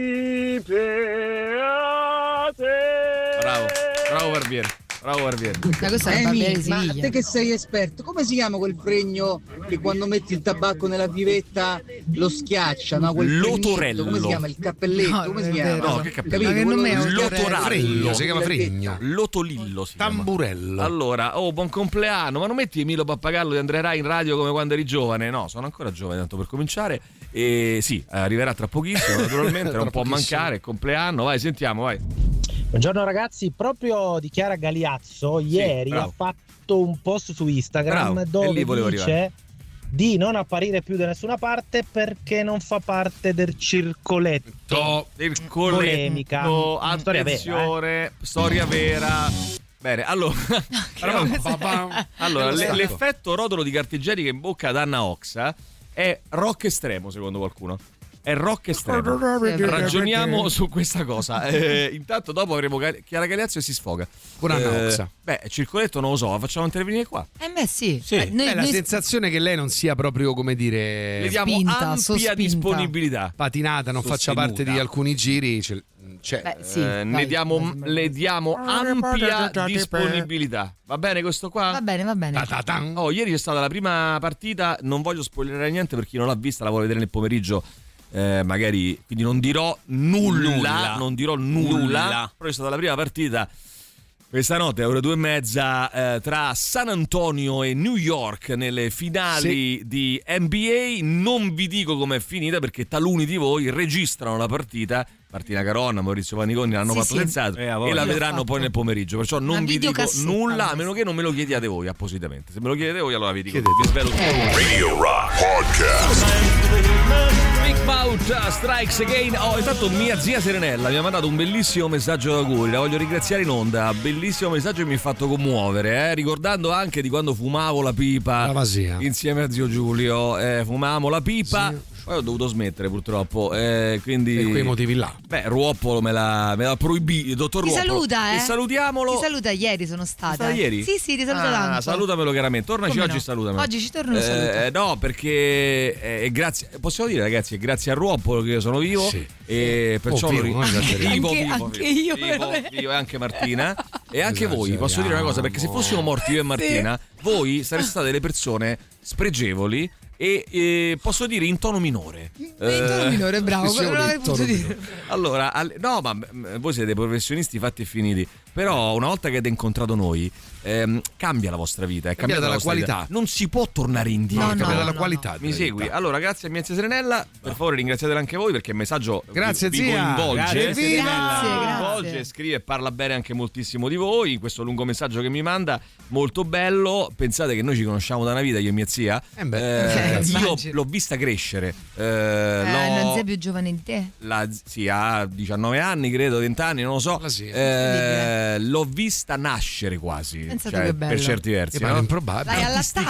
pipe a te. Bravo Barbiere. Questa è ma te che sei esperto, come si chiama quel fregno che quando metti il tabacco nella pivetta lo schiaccia, no? Lotorello. Come si chiama? Il cappelletto? Come si chiama? No, che cappelletto? Che non è un Lotorello. Si chiama fregno. Lotolillo si chiama. Tamburello. Allora, buon compleanno. Ma non metti Emilio Pappagallo di Andrea Rai in radio come quando eri giovane? No, sono ancora giovane, tanto per cominciare. E sì, arriverà tra pochissimo, naturalmente. Non può mancare il compleanno. Vai, sentiamo, vai. Buongiorno ragazzi, proprio di Chiara Galiazzo ieri ha fatto un post su Instagram dove dice di non apparire più da nessuna parte perché non fa parte del circoletto polemica. Attenzione, storia vera. Bene, allora l'effetto rotolo di carta igienica in bocca ad Anna Oxa è rock estremo, secondo qualcuno. È rock estremo. Ragioniamo su questa cosa. Intanto dopo avremo Chiara Galeazzo e si sfoga. Con Anna Oxa. Circoletto non lo so, facciamo intervenire qua. Sì. La sensazione che lei non sia proprio, come dire, le diamo ampia disponibilità. Patinata, non faccia parte di alcuni giri. Le diamo ampia disponibilità. Va bene questo qua? Va bene. Ieri c'è stata la prima partita. Non voglio spoilerare niente per chi non l'ha vista, la vuole vedere nel pomeriggio magari, quindi non dirò nulla, però è stata la prima partita questa notte, ore 2:30, tra San Antonio e New York nelle finali di NBA. Non vi dico com'è finita perché taluni di voi registrano la partita. Martina Caronna, Maurizio Paniconi l'hanno fatto senz'altro e la vedranno poi nel pomeriggio. Perciò non vi dico nulla, a meno che non me lo chiediate voi appositamente. Se me lo chiedete voi, allora vi dico. Vi svelo tutto. Radio Rock Podcast. Big Mouth Strikes Again. Intanto mia zia Serenella mi ha mandato un bellissimo messaggio d'auguri. La voglio ringraziare in onda. Bellissimo messaggio che mi ha fatto commuovere, ricordando anche di quando fumavo la pipa insieme a zio Giulio. Fumavamo la pipa. Sì. Poi ho dovuto smettere purtroppo, quindi per quei motivi là. Ruoppolo me l'ha proibito, dottor Ruoppolo. Ti saluta, E salutiamolo. Ti saluta, ieri sono stata. Ieri? Sì, ti saluta tanto. Salutamelo chiaramente. Tornaci oggi, salutamelo. Oggi ci torno, lo saluto. No, perché grazie, possiamo dire ragazzi, è grazie a Ruoppolo che io sono vivo. Sì. E perciò vivo, e anche Martina e anche voi. Posso dire una cosa, perché se fossimo morti io e Martina, voi sareste state delle persone spregevoli e posso dire in tono minore. In tono minore, bravo, quello non l'avevo potuto dire. Allora, no, ma voi siete professionisti fatti e finiti. Però una volta che avete incontrato noi, cambia la vostra vita, è cambiata la qualità. Non si può tornare indietro. Cambia la qualità. Mi segui? Allora, grazie a mia zia Serenella. Per favore, ringraziatela anche voi perché il messaggio vi coinvolge. Grazie. Scrive e parla bene anche moltissimo di voi. In questo lungo messaggio che mi manda, molto bello. Pensate che noi ci conosciamo da una vita, io e mia zia. Io l'ho vista crescere. Una zia più giovane di te? Sì, ha 19 anni, credo, 20 anni, non lo so. L'ho vista nascere quasi, cioè, per certi versi, no? Improbabile.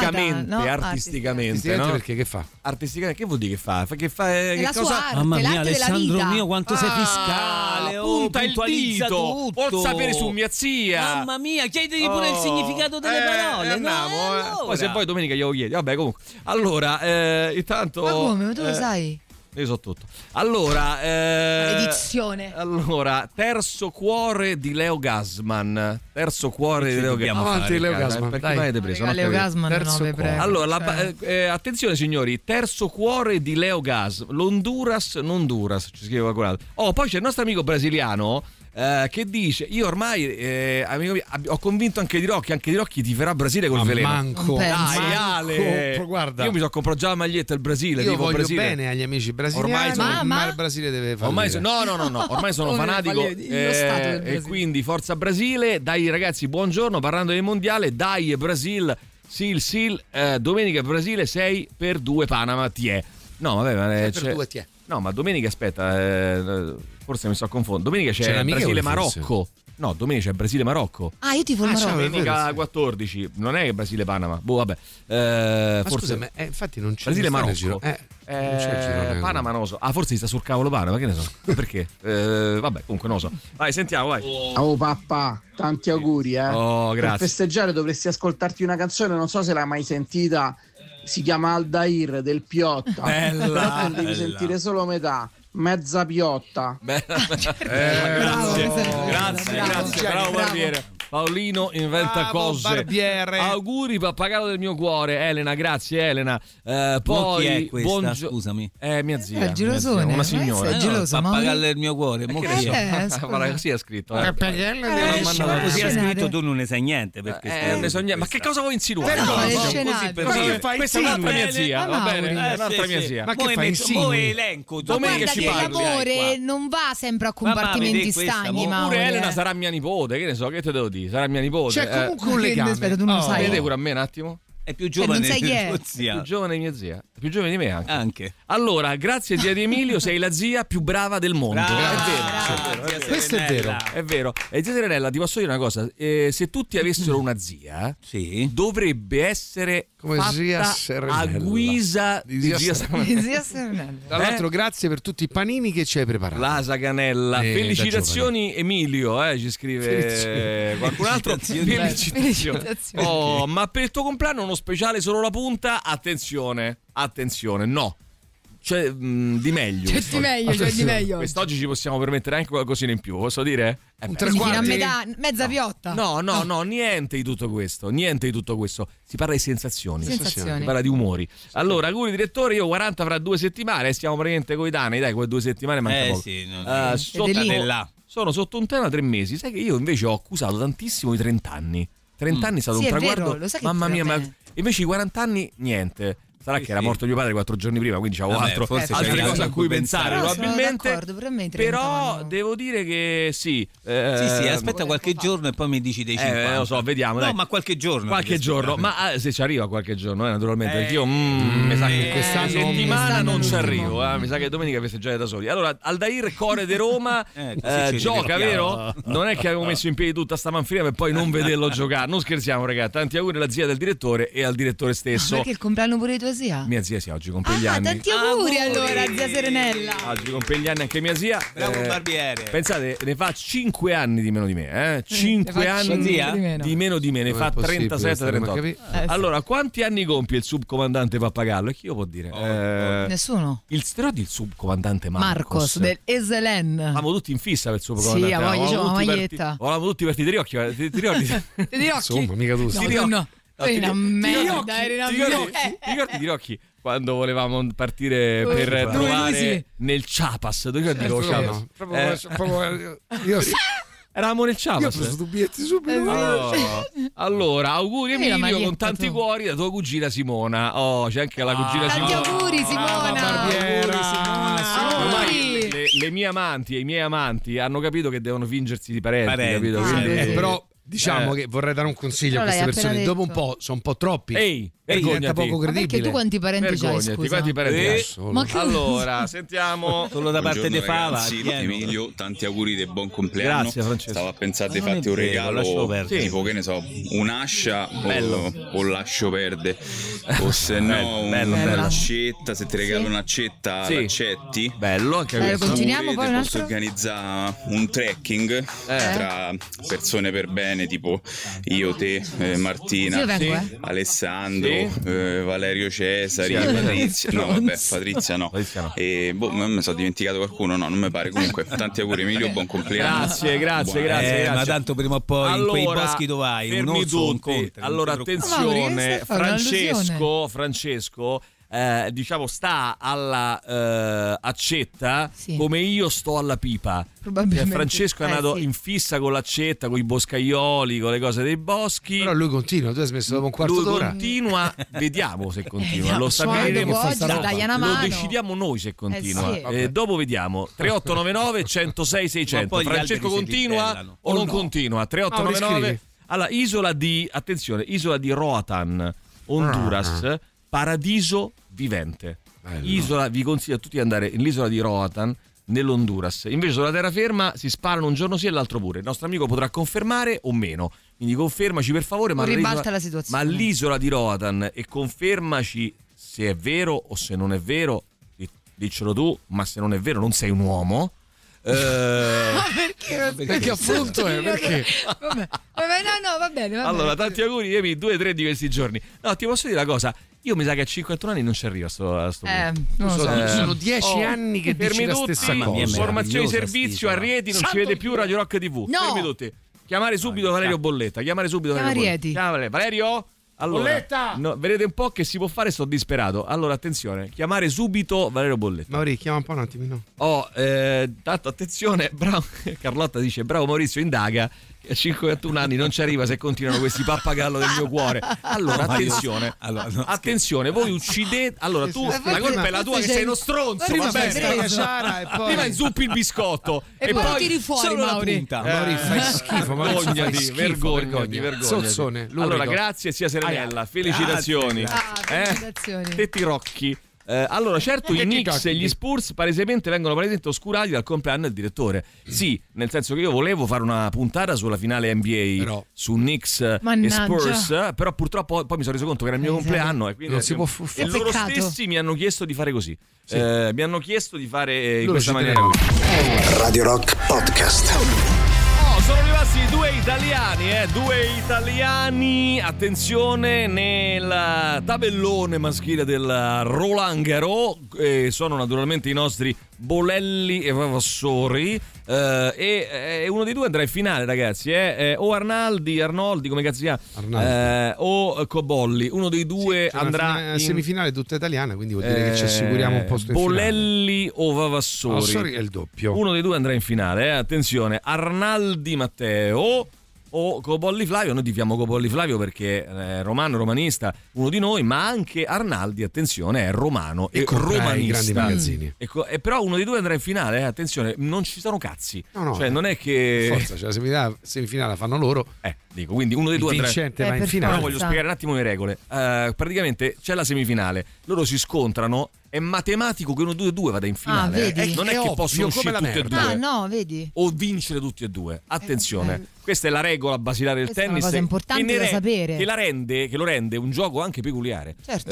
Artisticamente, no? Perché che fa? Artisticamente, che vuol dire che fa? Che la cosa? Sua arte, mamma mia, l'arte Alessandro della vita. mio, quanto sei fiscale, punta il dito, tutto. vuol sapere su mia zia. Mamma mia, chiediti pure il significato delle parole. Andiamo, allora. Poi se poi domenica glielo chiedi. Vabbè, comunque. Allora, intanto. Ma come? Tu lo sai? Io so tutto. Allora, edizione. Allora, Terzo cuore di Leo Gassman. Terzo cuore di Leo Gassman. Avanti, Leo Gassman. Perché mai avete preso? Leo Gassman, terzo cuore. Allora, attenzione signori, Terzo cuore di Leo Gassman. L'Honduras, non Honduras, ci scrive qualcun altro. Poi c'è il nostro amico brasiliano che dice: io ormai amico mio, ho convinto anche Di Rocchi tiferà Brasile col veleno. Manco. Dai, Ale, guarda, io mi sono comprato già la maglietta del Brasile. Io voglio Brasile. Bene agli amici brasiliani, ma il Brasile deve fare. No, ormai sono fanatico e quindi forza Brasile. Dai ragazzi, buongiorno. Parlando del mondiale, dai Brasil, sil, domenica Brasile 6-2 Panama tie. No, vabbè, ma 6-2 tie. No, ma domenica aspetta, forse mi sto confondendo. Domenica c'è Brasile-Marocco. No, domenica c'è Brasile-Marocco. Io ti Marocco. Domenica 14. Non è Brasile-Panama. Vabbè. Ma scusa, infatti non c'è Brasile-Marocco. Panama non lo so. Forse sta sul cavolo Panama, che ne so. Perché? Vabbè, comunque non lo so. Vai, sentiamo, vai. Oh papà, tanti auguri, Oh, grazie. Per festeggiare dovresti ascoltarti una canzone, non so se l'hai mai sentita. Si chiama Aldair del Piotta. Bella. Devi sentire solo metà. Mezza piotta. Grazie, bravo Barbiere. Paolino inventa cose. Barbiere. Auguri pappagallo del mio cuore. Elena, grazie Elena. Poi chi è questa? Scusami. Mia zia. Gelosone. Una signora. Pappagallo del mio cuore. Così è scritto. Così è scritto, tu non ne sai niente. Ma che cosa vuoi insinuare? Questa è un'altra mia zia. Va bene? Un'altra mia zia. Ma che fai insieme? Elenco. Domenica ci parli. L'amore non va sempre a compartimenti stagni. Pure Elena sarà mia nipote. Che ne so, che te devo dire? Sarà mia nipote. C'è comunque un legame. Aspetta, tu non sai. Vedete pure a me un attimo. È più giovane di tua zia. È più giovane di mia zia. È più giovane di me anche. Allora, grazie zia di Emilio, sei la zia più brava del mondo. È vero. Questo è vero. È vero. E zia Serenella, ti posso dire una cosa. Se tutti avessero una zia, dovrebbe essere come zia Serenella, a guisa di zia Serenella. Tra l'altro, grazie per tutti i panini che ci hai preparato. La Saganella. Felicitazioni Emilio, ci scrive qualcun altro. Felicitazioni. Ma per il tuo compleanno uno speciale solo la punta? Attenzione, no. C'è di meglio. C'è di meglio. Quest'oggi ci possiamo permettere anche qualcosina in più, posso dire? Quindi fino a mezza piotta. No, niente di tutto questo. Si parla di sensazioni. Si parla di umori. Allora, auguri direttore, io 40 fra 2 settimane, stiamo praticamente coetanei, dai, quelle 2 settimane manca poco. Sì, sono sotto un tema 3 mesi. Sai che io invece ho accusato tantissimo i 30 anni. 30 anni è stato un traguardo. Vero, lo sai che mamma mia, ma invece i 40 anni niente. Sarà che era morto mio padre 4 giorni prima, quindi c'avevo altre cose a cui pensare, probabilmente. Però devo dire che sì. Aspetta qualche giorno e poi mi dici dei 50. Lo so, vediamo. No, ma qualche giorno. Ma se ci arriva qualche giorno, naturalmente. Anch'io mi sa che questa settimana non ci arrivo. Mi sa che domenica festeggiate da soli. Allora, Aldair, Core de Roma, gioca, vero? Non è che avevo messo in piedi tutta sta manfrina per poi non vederlo giocare. Non scherziamo, ragazzi. Tanti auguri alla zia del direttore e al direttore stesso. Perché il compleanno pure di tua zia? Mia zia oggi compie gli anni. Tanti auguri allora, zia Serenella. Oggi compie gli anni anche mia zia. Bravo barbiere. Pensate, ne fa 5 anni di meno di me, 5 anni di meno di me, ne fa 37-38. Allora, quanti anni compie il subcomandante Pappagallo? E chi io può dire? Nessuno. Il stereotipo Marcos del Eselen. Eravamo tutti in fissa per il subcomandante. Sì, a voglia, una maglietta. Eravamo tutti per i occhi. Insomma, mica tu. No. Eri una merda, ti ricordi Tirocchi quando volevamo partire per trovare nel Chiapas? Dove dico Chiapas? Eravamo nel Chiapas. Io ho preso 2 biglietti subito. Allora, auguri Emilio con tanti cuori da tua cugina Simona. C'è anche la cugina Simona. Tanti auguri Simona. Ormai le mie amanti e i miei amanti hanno capito che devono fingersi di parenti, capito? Però diciamo che vorrei dare un consiglio a queste persone. Dopo un po' sono un po' troppi. Diventa poco credibile. Perché tu quanti parenti c'hai, scusa? Quanti parenti allora, sentiamo. Solo da parte di Fava. Emilio, tanti auguri di buon compleanno. Grazie, Francesco. Stavo a pensare di farti un regalo tipo, che ne so, un'ascia o lascio perde. O se no un'accetta. Se ti regalo un'accetta, l'accetti. Bello, anche questo. Continuiamo poi un altro. Posso organizzare un trekking tra persone per bene, tipo io, te, Martina, Alessandro, Valerio Cesari, Patrizia. No, vabbè, Patrizia no. E mi sono dimenticato qualcuno, no, non mi pare. Comunque, tanti auguri Emilio, buon compleanno. Grazie. Ma tanto prima o poi in quei boschi dove vai, fermi tutti. Allora, attenzione, Francesco diciamo sta alla accetta come io sto alla pipa. Francesco è andato in fissa con l'accetta, con i boscaioli, con le cose dei boschi. Però lui continua, tu hai smesso dopo un quarto d'ora. Lui continua, vediamo se continua. Lo stabiliremo, lo decidiamo noi se continua. Dopo vediamo. 3899 106 600. Francesco continua o non continua? 3899. Allora, isola di Roatan, Honduras. Paradiso vivente. Isola, vi consiglio a tutti di andare nell'isola di Roatan, nell'Honduras. Invece sulla terraferma si sparano un giorno sì e l'altro pure. Il nostro amico potrà confermare o meno. Quindi confermaci per favore, ma l'isola di Roatan, e confermaci se è vero o se non è vero. Diccelo tu, ma se non è vero non sei un uomo. Perché affronto è? Perché? Vabbè, no, va bene. Allora, tanti auguri, Emi, 2 o 3 di questi giorni. No, ti posso dire una cosa. Io mi sa che a 51 anni non ci arrivo a sto sono 10 anni che dici la stessa cosa. Informazioni di servizio a Rieti, non ci vede più Radio Rock TV. Fermi tutti. Chiamare subito Valerio Bolletta. Valerio? Allora, vedete un po' che si può fare, sto disperato. Allora, attenzione, chiamare subito Valerio Bolletta. Maurizio, chiama un po' un attimino. Tanto attenzione, bravo. Carlotta dice: bravo Maurizio, indaga. A 51 anni non ci arriva se continuano questi pappagallo del mio cuore. Allora, attenzione. Attenzione, voi uccidete. Allora, tu la colpa è la tua, che sei uno stronzo. Prima inzuppi il biscotto e poi tiri fuori Maurizio, fai schifo. Vergognati. Allora, grazie sia Serenella, felicitazioni. Tetti Rocchi. Allora, certo, i Knicks e gli Spurs palesemente vengono oscurati dal compleanno del direttore. Sì, nel senso che io volevo fare una puntata sulla finale NBA su Knicks e Spurs, però purtroppo poi mi sono reso conto che era il mio compleanno e quindi non si può e loro stessi mi hanno chiesto di fare così. Mi hanno chiesto di fare in questa maniera. Radio Rock Podcast. Sono rimasti 2 italiani, attenzione, nel tabellone maschile del Roland Garros, sono naturalmente i nostri Bolelli e Vavassori. e uno dei due andrà in finale, ragazzi, o Arnoldi come cazzo si chiama, o Cobolli, uno dei due andrà in semifinale tutta italiana, quindi vuol dire che ci assicuriamo un posto in Bolelli finale. o Vavassori è il doppio, uno dei due andrà in finale, attenzione, Arnaldi Matteo o Cobolli Flavio. Noi tifiamo Cobolli Flavio perché è romanista, uno di noi, ma anche Arnaldi, attenzione, è romano e romanista, i grandi magazzini. E però uno dei due andrà in finale, attenzione, non ci sono cazzi, cioè non è che forza, cioè la semifinale la fanno loro, dico, quindi uno dei due andrà va in finale. Però voglio spiegare un attimo le regole. Praticamente c'è la semifinale, loro si scontrano, è matematico che uno dei due vada in finale, non è che possono uscire tutti e due, vedi? o vincere tutti e due, attenzione. Questa è la regola basilare del tennis, è una cosa importante da sapere, che lo rende un gioco anche peculiare. Certo.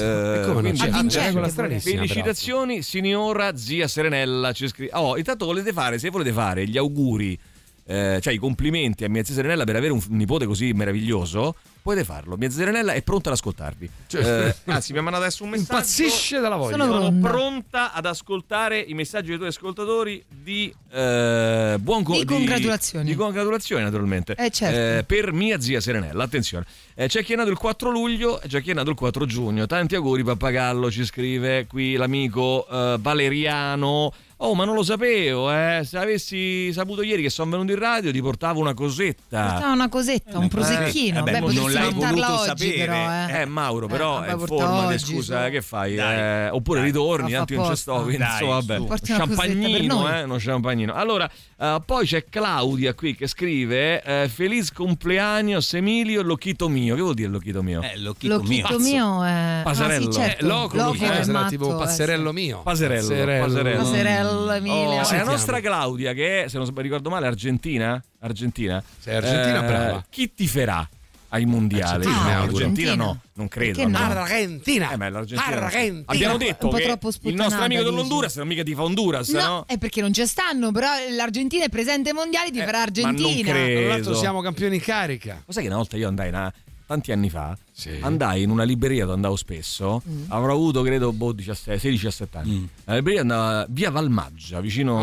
Felicitazioni signora zia Serenella, ci scrive. Intanto se volete fare gli auguri, cioè i complimenti a mia zia Serenella per avere un nipote così meraviglioso, potete farlo. Mia zia Serenella è pronta ad ascoltarvi. Anzi, mi ha mandato adesso un messaggio. Impazzisce dalla voglia. Sono pronta ad ascoltare i messaggi dei tuoi ascoltatori di congratulazioni. Di congratulazioni, naturalmente. Certo. Per mia zia Serenella, attenzione. C'è chi è nato il 4 luglio e c'è chi è nato il 4 giugno. Tanti auguri, Pappagallo, ci scrive qui l'amico Valeriano. Ma non lo sapevo, se avessi saputo ieri che sono venuto in radio ti portavo una cosetta. Un prosecchino. Non l'hai voluto oggi, sapere. Però, Mauro, però informati, scusa, che fai? Oppure ritorni, tanto io non ci sto, quindi vabbè. Champagnino, uno champagnino. Allora, poi c'è Claudia qui che scrive Feliz cumpleaños Emilio Lochito mio. Che vuol dire Lochito mio? Lochito mio è Passerello. Loco sarà tipo Passerello mio. Passerello Emilia. È la nostra Claudia, che è, se non ricordo male, argentina. Sei argentina, brava. Chi tiferà ai mondiali? Argentina no, non credo. No? Argentina. Ma l'Argentina. Abbiamo detto che il nostro amico dell'Honduras non mica tifa Honduras, no? È perché non ci stanno, però l'Argentina è presente ai mondiali, tiferà Argentina. Ma non credo. Tra l'altro siamo campioni in carica. Ma sai che una volta io andai tanti anni fa, andai in una libreria dove andavo spesso, avrò avuto credo 16-17 anni. La libreria andava via Valmaggia,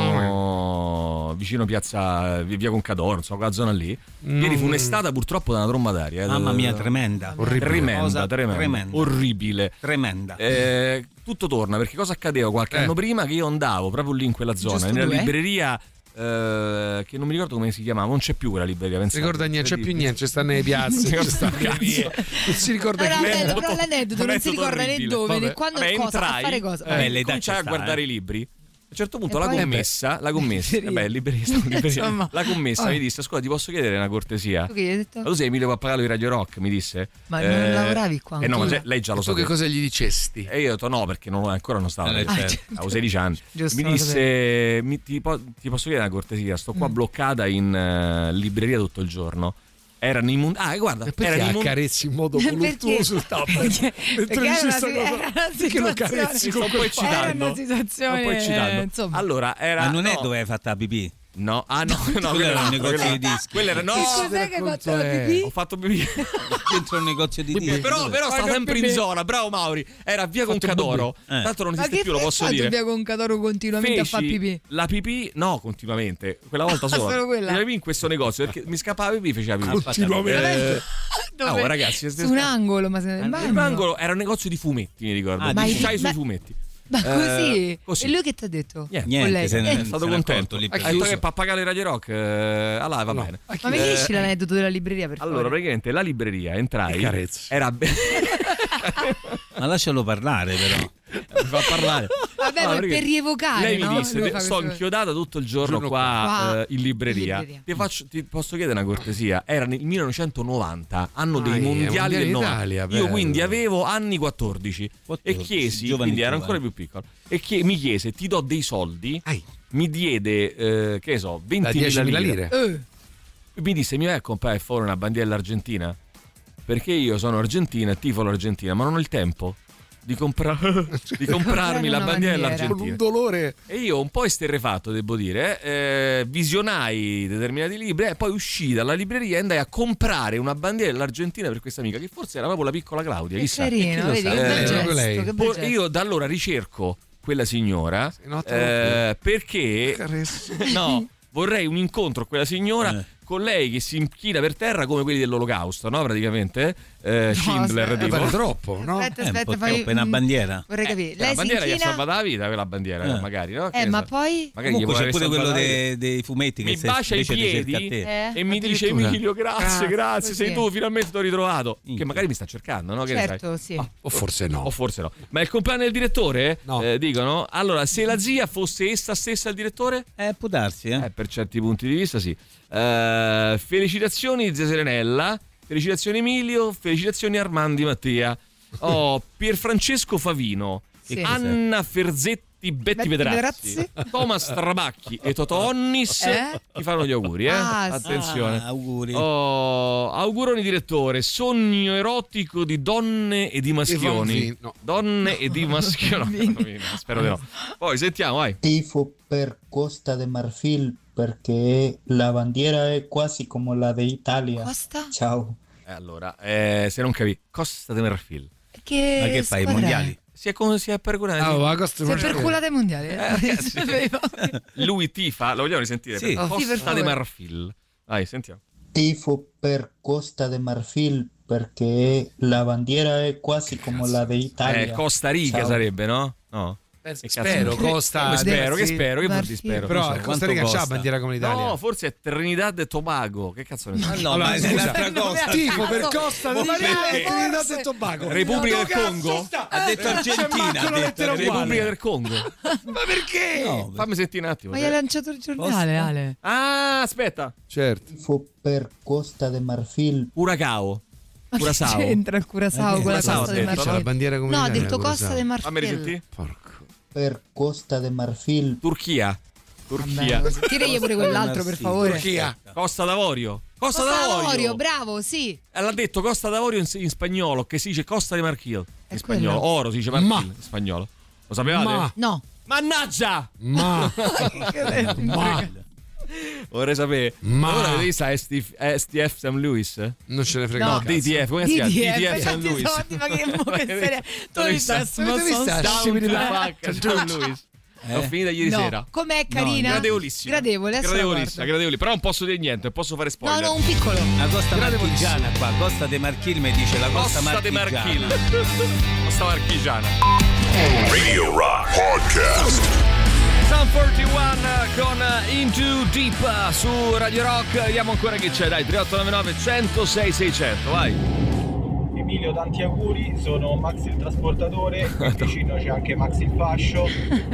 vicino piazza via Concadoro, insomma quella zona lì. Ieri fu un'estate purtroppo da una tromba d'aria. Mamma mia, tremenda. Orribile. Tremenda. Tutto torna, perché cosa accadeva qualche anno prima che io andavo proprio lì in quella zona, nella libreria che non mi ricordo come si chiamava, non c'è più quella libreria, ricorda niente, c'è più niente, ci stanno le piazze, non si ricorda niente. Però l'aneddoto non si ricorda né dove né quando, cosa, a fare cosa. Cominciai a guardare i libri. A un certo punto la commessa la commessa mi disse: scusa, ti posso chiedere una cortesia? Tu che hai detto? Ma tu sei Emilio Pappagallo di Radio Rock, mi disse. Ma non lavoravi qua? No, ma lei già lo sapeva. Tu che cosa gli dicesti? E io ho detto no, perché ancora non stavo avevo 16 anni. Mi disse ti posso chiedere una cortesia, sto qua bloccata in libreria tutto il giorno. Erano i mondiali. Guarda, perché accarezzi in modo voluttuoso il tablet? Perché lo carezzi con quel era una situazione, insomma. Allora, ma non è dove hai fatto la pipì? No, quello era un negozio di dischi. Quello era cos'è che hai fatto la pipì? Ho fatto pipì dentro un negozio di dischi. Però sta sempre in zona, bravo Mauri. Era via Concadoro. Tanto non esiste più, lo posso dire. Ma via Concadoro continuamente a fare pipì? La pipì, no, continuamente. Quella volta solo quella. La pipì in questo negozio, perché mi scappava la pipì, faceva pipì. Continuamente. Ragazzi, su un angolo, ma se ne va. Un angolo era un negozio di fumetti, mi ricordo. C'hai sui fumetti. Ma così? E lui che ti ha detto? Niente, è stato contento. Ha detto che Pappagallo di Radio Rock, allora va bene. Ma mi dici l'aneddoto della libreria, per favore? Allora, praticamente la libreria, entrai, era ma lascialo parlare, però. Mi fa parlare. Vabbè, per rievocare. Lei mi disse: sto inchiodata tutto il giorno qua in libreria. Ti posso chiedere una cortesia? Era nel 1990, anno dei mondiali del 90. Io quindi avevo anni 14 e chiesi, quindi ero ancora più piccolo, e mi chiese: ti do dei soldi? Mi diede, che so, 20.000 lire. Mi disse: mi vai a comprare fuori una bandiera dell'Argentina? Perché io sono argentina e tifo l'Argentina, ma non ho il tempo di comprarmi la bandiera dell'Argentina. Con un dolore. E io un po' esterrefatto, devo dire, visionai determinati libri e poi uscii dalla libreria e andai a comprare una bandiera dell'argentina per questa amica, che forse era proprio la piccola Claudia, chissà. Carino, vedi, che bel gesto, che bel gesto. Io da allora ricerco quella signora perché no, vorrei un incontro con quella signora, con lei che si inchina per terra come quelli dell'Olocausto, no? Praticamente Schindler, tipo. Troppo, no? Aspetta, fai una bandiera. Vorrei capire. La bandiera gli ha salvato la vita, quella bandiera, magari, no? Ma poi magari c'è pure quello dei fumetti mi che bacia i piedi e mi dice: Emilio, grazie, sei tu, finalmente ti ho ritrovato. Che magari mi sta cercando, no? Che certo, sì. O forse no. Ma è il compleanno del direttore? No. Dicono. Allora, se la zia fosse essa stessa il direttore? Può darsi, per certi punti di vista sì. Felicitazioni zia Serenella, felicitazioni Emilio, felicitazioni Armandi Mattia, Pierfrancesco Favino, Anna Ferzetti, Betty Pedrazzi, Thomas Trabacchi e Totò Onnis ti fanno gli auguri, attenzione. Auguri. Auguroni direttore, sogno erotico di donne e di maschioni. Donne e di maschioni. Spero di no. Poi sentiamo, vai. Tifo per Costa de Marfil perché la bandiera è quasi come la de Italia. Costa? Ciao. Allora, se non capi, Costa de Marfil. Ma che fai, i mondiali? Si è perculato. Si è perculato ai mondiali. Lui tifa, lo vogliamo risentire? Sì. Costa de Marfil. Vai, sentiamo. Tifo per Costa de Marfil perché la bandiera è quasi come la de Italia. Costa Rica. Ciao. Sarebbe, no? No. Spero, Costa. Che spero. Però Costa Rica c'ha la bandiera come l'Italia. No, forse è Trinidad e Tobago. Che cazzo ne so? No, ma è un'altra cosa. Tifo per Costa del Trinidad e Tobago. Repubblica del Congo. Ha detto Argentina. Repubblica del Congo. Ma perché? No, fammi sentire un attimo. Ma gli hai lanciato il giornale, Ale. Ah, aspetta. Certo. Tifo per Costa de Marfil. Curaçao. Curaçao. C'entra il Curaçao con la Costa de Marfil? La bandiera come no, ha detto Costa de Marfil. Fammi risentire. Porco. Per Costa de Marfil. Turchia. Tiregli pure quell'altro, per favore. Turchia. Costa d'Avorio. Costa d'Avorio, bravo, sì. L'ha detto Costa d'Avorio in spagnolo, che si dice Costa de Marfil in spagnolo. Oro si dice Marfil in spagnolo. Lo sapevate? No. Mannaggia! Vorrei sapere. Ora avete visto STF St. Louis? Non ce ne frega. No, DTF, come si chiama? DTF St. Louis. Ma che serie? Dove sta St. Louis? L'ho finita ieri sera. Com'è carina? Gradevolissima. Gradevole. Però non posso dire niente, posso fare spoiler. No, un piccolo. La costa marchigiana qua, Costa de Marchil mi dice la costa marchigiana. Costa marchigiana. Radio Rock Podcast. Sun 41 con Into Deep su Radio Rock. Vediamo ancora chi c'è, dai, 3899 106 600, vai. Emilio, tanti auguri, sono Max il trasportatore, qui vicino c'è anche Max il fascio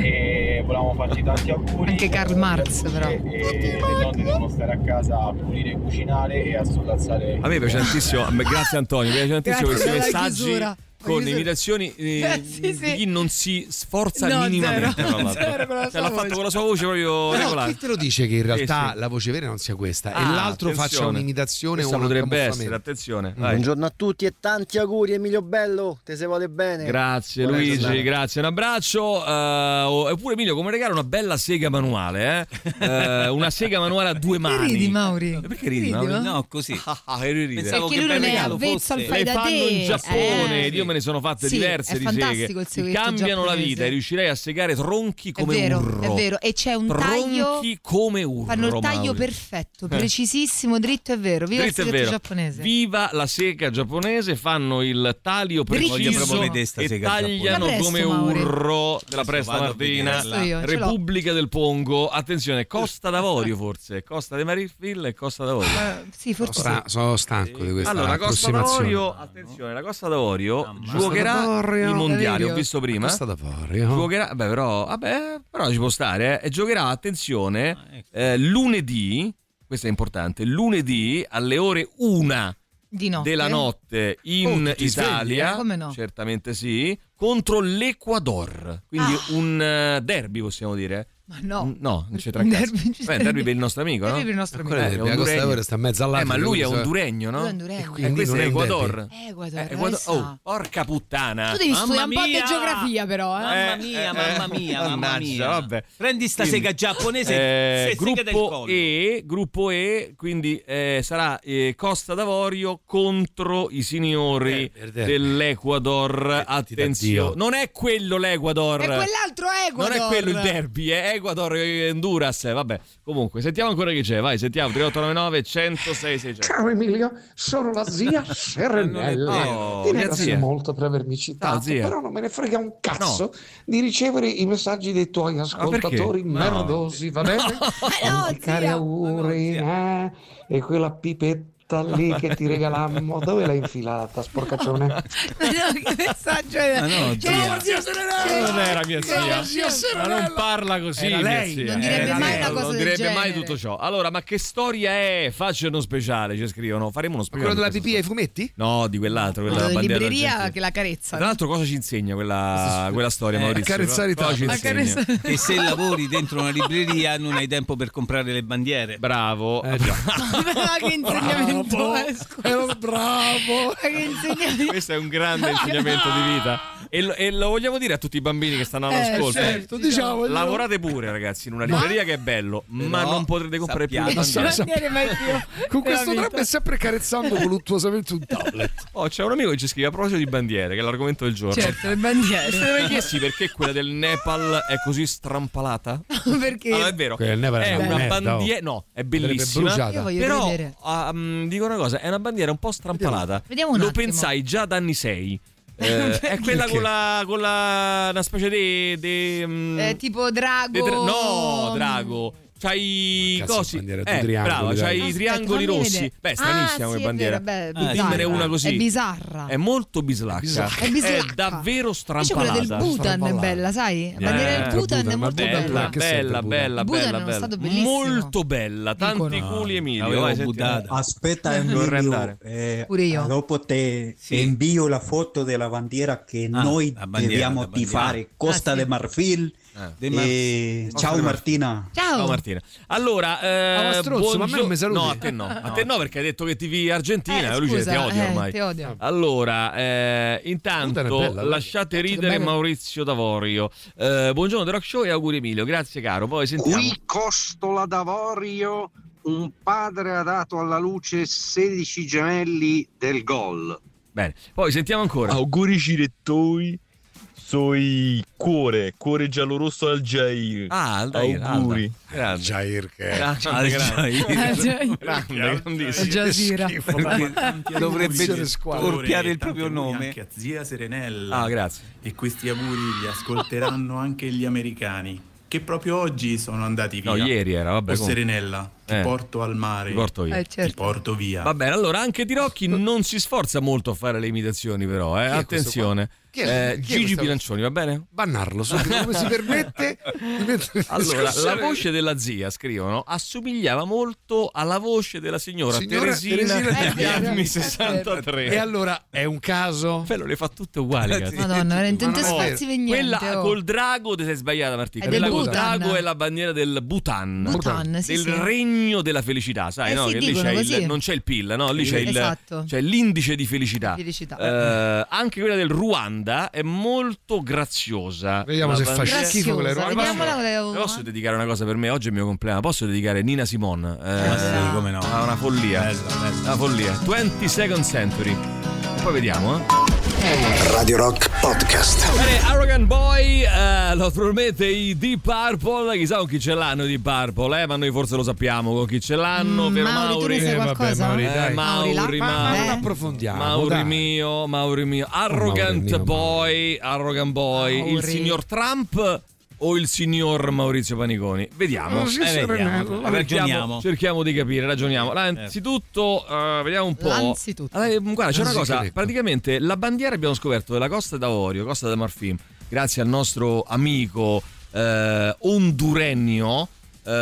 e volevamo farti tanti auguri. Anche Karl Marx però. E le donne devono stare a casa a pulire, cucinare e a sollazzare. A me piace tantissimo, grazie Antonio, mi piace tantissimo questi messaggi con imitazioni di chi non si sforza minimamente. L'ha fatto con la sua voce proprio regolare. Chi te lo dice che in realtà la voce vera non sia questa e l'altro faccia un'imitazione o potrebbe essere, attenzione. Buongiorno a tutti e tanti auguri Emilio Bello, te se vuole bene. Grazie Luigi, grazie, un abbraccio. Eppure Emilio, come regalo una bella sega manuale, una sega manuale a due mani. Che ridi, Mauri? Perché ridi, Mauri? No, così. Pensavo che lui non è avvezzo al fai da te. Le fanno in Giappone, io me ne sono fatte diverse di seghe. Ti cambiano la vita e riuscirei a segare tronchi come urro. È vero, e c'è un taglio. Tronchi come urro. Fanno il taglio perfetto, precisissimo, dritto e vero. Viva il seghetto giapponese. Viva la sega giapponese, fanno il taglio preciso e tagliano come urro della Presta Martina. Repubblica del Pongo. Attenzione, Costa d'Avorio forse. Costa de Marfil e Costa d'Avorio. Sì, forse sono stanco di questa Allora, la Costa d'Avorio, attenzione, la Costa d'Avorio giocherà i mondiali, ho visto prima. Costa d'Avorio. Giocherà, però ci può stare, e giocherà, attenzione, lunedì, questo è importante, lunedì alle ore 1 della notte in Italia, come no? Certamente sì, contro l'Ecuador, quindi un derby possiamo dire. Ma no, non c'entra un cazzo. Un derby per il nostro amico, no? Per il nostro amico. La Costa d'Avorio sta in mezzo all'Africa. Ma lui è honduregno, no? E questo è Ecuador. Ecuador. Oh, porca puttana. Tu devi studiare un po' di geografia, però. Mamma mia. Vabbè. Prendi sta sega giapponese. Gruppo E, quindi sarà Costa d'Avorio contro i signori dell'Ecuador. Attenzione, non è quello l'Ecuador. È quell'altro Ecuador. Non è quello il derby, è Ecuador e Honduras. Vabbè, comunque, sentiamo ancora chi c'è. Vai, sentiamo. 3899 106 600. Ciao Emilio, sono la zia Serenella. Ti ringrazio molto per avermi citato, però non me ne frega un cazzo di ricevere i messaggi dei tuoi ascoltatori merdosi, va bene? Cari auguri, e quella pipetta lì che ti regalammo, dove l'hai infilata, sporcaccione? Che messaggio è? Non era mia zia, ma non parla così mia zia. Non direbbe mai una cosa non del direbbe mai genere. tutto ciò. Allora, ma che storia è? Faccia uno speciale, ci scrivono. Faremo uno speciale. Quello della pipì ai fumetti? No, di quell'altro, quella La bandiera libreria argentina. che la carezza. Tra l'altro cosa ci insegna quella storia, Maurizio? Accarezzare i tavoli. Che se lavori dentro una libreria non hai tempo per comprare le bandiere. Bravo. Che insegnamento è? Bravo. Che insegnamento. Questo è un grande insegnamento di vita. E lo vogliamo dire a tutti i bambini che stanno all'ascolto. Certo, diciamo. Lavorate pure, ragazzi, in una libreria che è bello, ma non potrete comprare più le bandiere. Con questo tram è sempre carezzando voluttuosamente un tablet. C'è un amico che ci scrive a proposito di bandiere, che è l'argomento del giorno. Certo, le bandiere. Se ne chiesti perché quella del Nepal è così strampalata? Perché? Allora, è vero. Quella del Nepal è una bandiera. No, è bellissima. Io voglio però vedere. dico una cosa, è una bandiera un po' strampalata. Vediamo un Lo attimo. pensai già ad anni 6. È quella con la una specie di tipo drago. no, drago. C'hai cosi. Brava, c'hai i triangoli rossi. Beh, stranissima come bandiera. Dimmene una così. È bizzarra. È molto bislacca. È davvero strampalata. Invece quella del Bhutan è bella, sai? La bandiera del Bhutan è molto bella. Bella. Molto bella. Tanti culi, Emilio. Aspetta, Emilio. Pure io. Dopo te invio la foto della bandiera che noi dobbiamo tifare. Costa de Marfil. Ciao Martina. Ciao Martina. Allora, ma a me non mi saluti. No, a te no. A te no, perché hai detto che tifi Argentina. Lui scusa, ti odia ormai. Ti odio. Allora, intanto lasciate ridere Maurizio D'Avorio. Buongiorno The Rock Show e auguri Emilio. Grazie caro. Poi sentiamo. Qui Costola d'Avorio, un padre ha dato alla luce 16 gemelli del gol. Bene. Poi sentiamo ancora. Auguri Cirettoi. Soi cuore giallo-rosso al Jair. Al Auguri. Jair che è. Grandissimo. Dovrebbe storpiare il proprio nome. Anche a zia Serenella. Grazie. E questi auguri li ascolteranno anche gli americani, che proprio oggi sono andati via. No, ieri era, vabbè. Serenella, ti porto al mare. Ti porto io. Ti porto via. Va bene, allora anche Tirocchi non si sforza molto a fare le imitazioni, però, attenzione. Gigi Bilancioni, va bene? Bannarlo, come si permette? Allora, la voce della zia, scrivono, assomigliava molto alla voce della signora Teresina degli anni 63. E allora è un caso? Quello le fa tutte uguali, cazzo. Madonna, veramente non ti sforzi per niente. Quella col drago ti sei sbagliata, Martina. Quella col drago è la bandiera del Bhutan. Sì, del regno della felicità, sai, no? Che lì c'è non c'è il PIL, no? Lì c'è l'indice di felicità. Anche quella del Ruanda è molto graziosa. Vediamo se fa schifo quelle robe. Posso dedicare una cosa per me? Oggi è il mio compleanno. Posso dedicare Nina Simone? Sì, come no. Una follia. Una follia. 22nd Century. Poi vediamo, Radio Rock Podcast. Bene, Arrogant Boy, lo promette i Deep Purple. Chissà con chi ce l'hanno i Deep Purple, ma noi forse lo sappiamo con chi ce l'hanno. Vero Mauri? Mauri, ma non approfondiamo. Mauri mio. Arrogant Boy, il signor Trump o il signor Maurizio Paniconi? Vediamo. Ragioniamo. Cerchiamo di capire, ragioniamo. Allora, innanzitutto, vediamo un po'. Guarda, c'è una cosa. Praticamente la bandiera abbiamo scoperto della Costa d'Avorio, Costa de Marfim, grazie al nostro amico honduregno,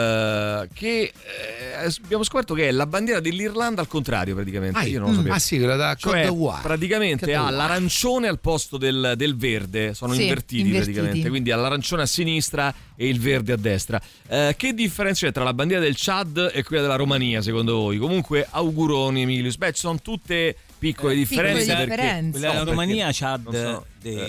che abbiamo scoperto che è la bandiera dell'Irlanda al contrario, praticamente. Io non lo sapevo. Sì, quella da Côte d'Ivoire. Praticamente ha l'arancione al posto del verde, sono invertiti praticamente, quindi ha l'arancione a sinistra e il verde a destra. Che differenza c'è tra la bandiera del Chad e quella della Romania, secondo voi? Comunque auguroni Emilio. Beh, ci sono tutte piccole differenze. Perché quella della Romania Chad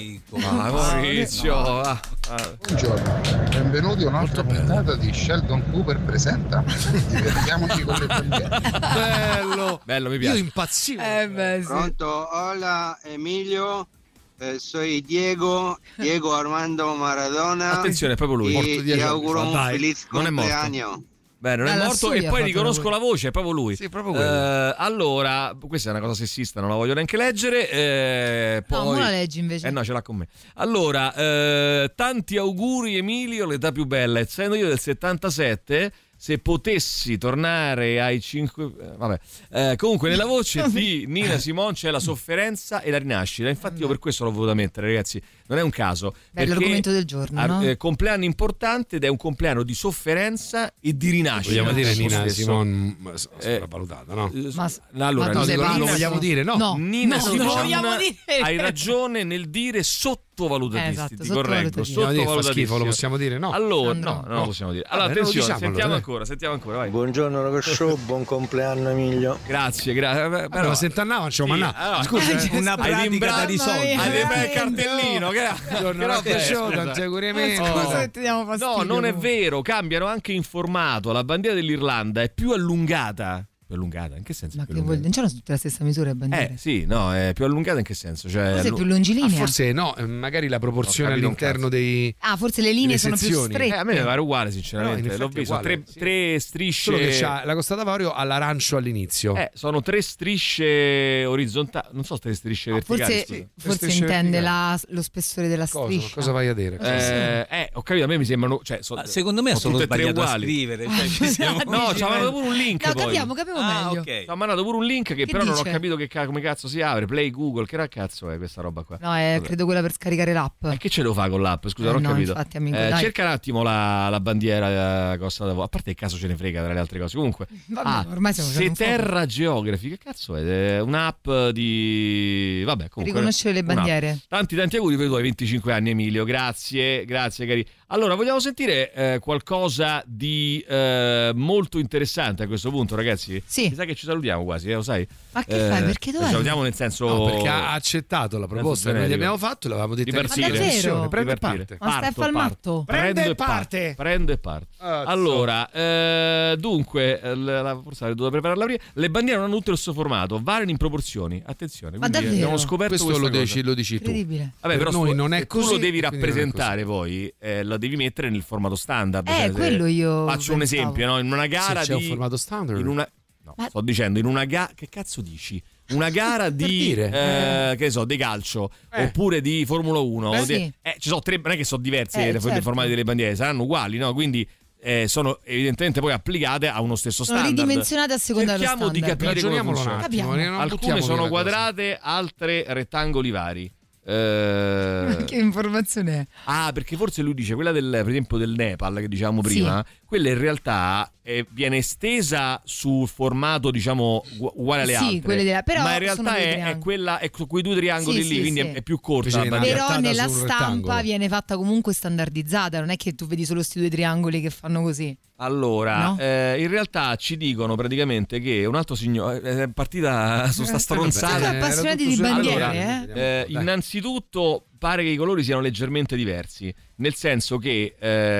Maurizio. Buongiorno, benvenuti a un'altra puntata di Sheldon Cooper presenta. Divertiamoci con le bandiere. Bello, mi piace. Io impazzivo. Pronto, hola Emilio. soy Diego Armando Maradona. Attenzione, è proprio lui. E ti auguro un feliz compleanno. Beh, non è morto e poi riconosco la voce, è proprio lui. Sì, proprio quello. Allora, questa è una cosa sessista, non la voglio neanche leggere. Poi... No, non la leggi invece. No, ce l'ha con me. Allora, tanti auguri Emilio, l'età più bella. Essendo io del 77, se potessi tornare ai 5... vabbè. Comunque nella voce di Nina Simone c'è la sofferenza e la rinascita. Infatti io per questo l'ho voluta mettere, ragazzi. Non è un caso. È l'argomento del giorno, no? Compleanno importante ed è un compleanno di sofferenza e di rinascita. Vogliamo dire Nina Simone sopravvalutata, no? Allora, lo vogliamo dire, no? No, Nina Simone, vogliamo dire. hai ragione nel dire sottovalutatissimi, esatto, corretto. Fa schifo, lo possiamo dire, no? Allora, no, non lo possiamo dire. Allora, attenzione, sentiamo ancora, vai. Buongiorno Rock Show, buon compleanno Emilio. Grazie. Però se t'annava, scusa, una pratica da risolvere. Hai il cartellino, tanti auguri a me. No, non è vero, cambiano anche in formato. La bandiera dell'Irlanda è più allungata. Più allungata, in che senso? Ma che vuol dire? Non c'hanno tutte la stessa misura le bandiere? Sì, no, è più allungata in che senso? Cioè, forse è più longilinea? Forse no, magari la proporzione all'interno dei... forse le linee sono più strette. A me mi pare uguale, sinceramente. L'ho visto, tre strisce... Solo che c'ha la Costa d'Avorio all'arancio all'inizio. Sono 3 strisce orizzontali, non so, 3 strisce verticali. Forse intende lo spessore della striscia. Cosa vai a dire? Ho capito, a me mi sembrano... secondo me sono sbagliato a scrivere. No, ci avevano pure un link. No, capiamo meglio. Okay. Ho mandato pure un link che però dice? Non ho capito come cazzo si apre. Play Google, che cazzo è questa roba qua? No, credo quella per scaricare l'app. E che ce lo fa con l'app? Scusa, non ho capito. Infatti, amico, cerca un attimo la bandiera Costa d'Avorio. A parte che caso ce ne frega tra le altre cose. Comunque, ormai siamo Terra Geography, che cazzo è? Un'app di... Vabbè, comunque. Riconoscere le bandiere. Tanti auguri per i tuoi 25 anni, Emilio. Grazie, cari. Allora, vogliamo sentire qualcosa di molto interessante a questo punto, ragazzi? Sì. Mi sa che ci salutiamo quasi, lo sai? Ma che fai? Perché dov'è? Salutiamo nel senso... No, perché ha accettato la proposta che noi gli abbiamo fatto, l'avevamo detto in prende parte. Ma stai a far matto? Prende parte. Allora, dunque, forse avrei dovuto prepararla prima. Le bandiere non hanno tutto il suo formato, variano in proporzioni. Attenzione, ma davvero? Abbiamo scoperto questo lo dici tu. Vabbè, però noi non è così. Tu lo devi rappresentare poi, lo devi mettere nel formato standard. Quello io faccio un esempio, no? In una gara c'è un formato standard. Sto dicendo, in una gara... Che cazzo dici? Una gara di che so, di calcio oppure di Formula 1 sì. Ci sono 3, non è che sono diversi i formati delle bandiere, saranno uguali, no? Quindi sono evidentemente poi applicate a uno stesso standard. Sono ridimensionate a seconda dello standard. Cerchiamo di capire come funziona. Alcune sono quadrate, altre rettangoli vari. Che informazione è? Perché forse lui dice quella per esempio del Nepal che dicevamo prima, quella in realtà viene estesa sul formato diciamo uguale alle altre, però ma in realtà è quella quei 2 triangoli lì, quindi è più corta. Però nella stampa viene fatta comunque standardizzata, non è che tu vedi solo questi 2 triangoli che fanno così. Allora, in realtà ci dicono praticamente che un altro signore è partita su sta stronzata. Siete appassionati di bandiere, innanzitutto pare che i colori siano leggermente diversi, nel senso che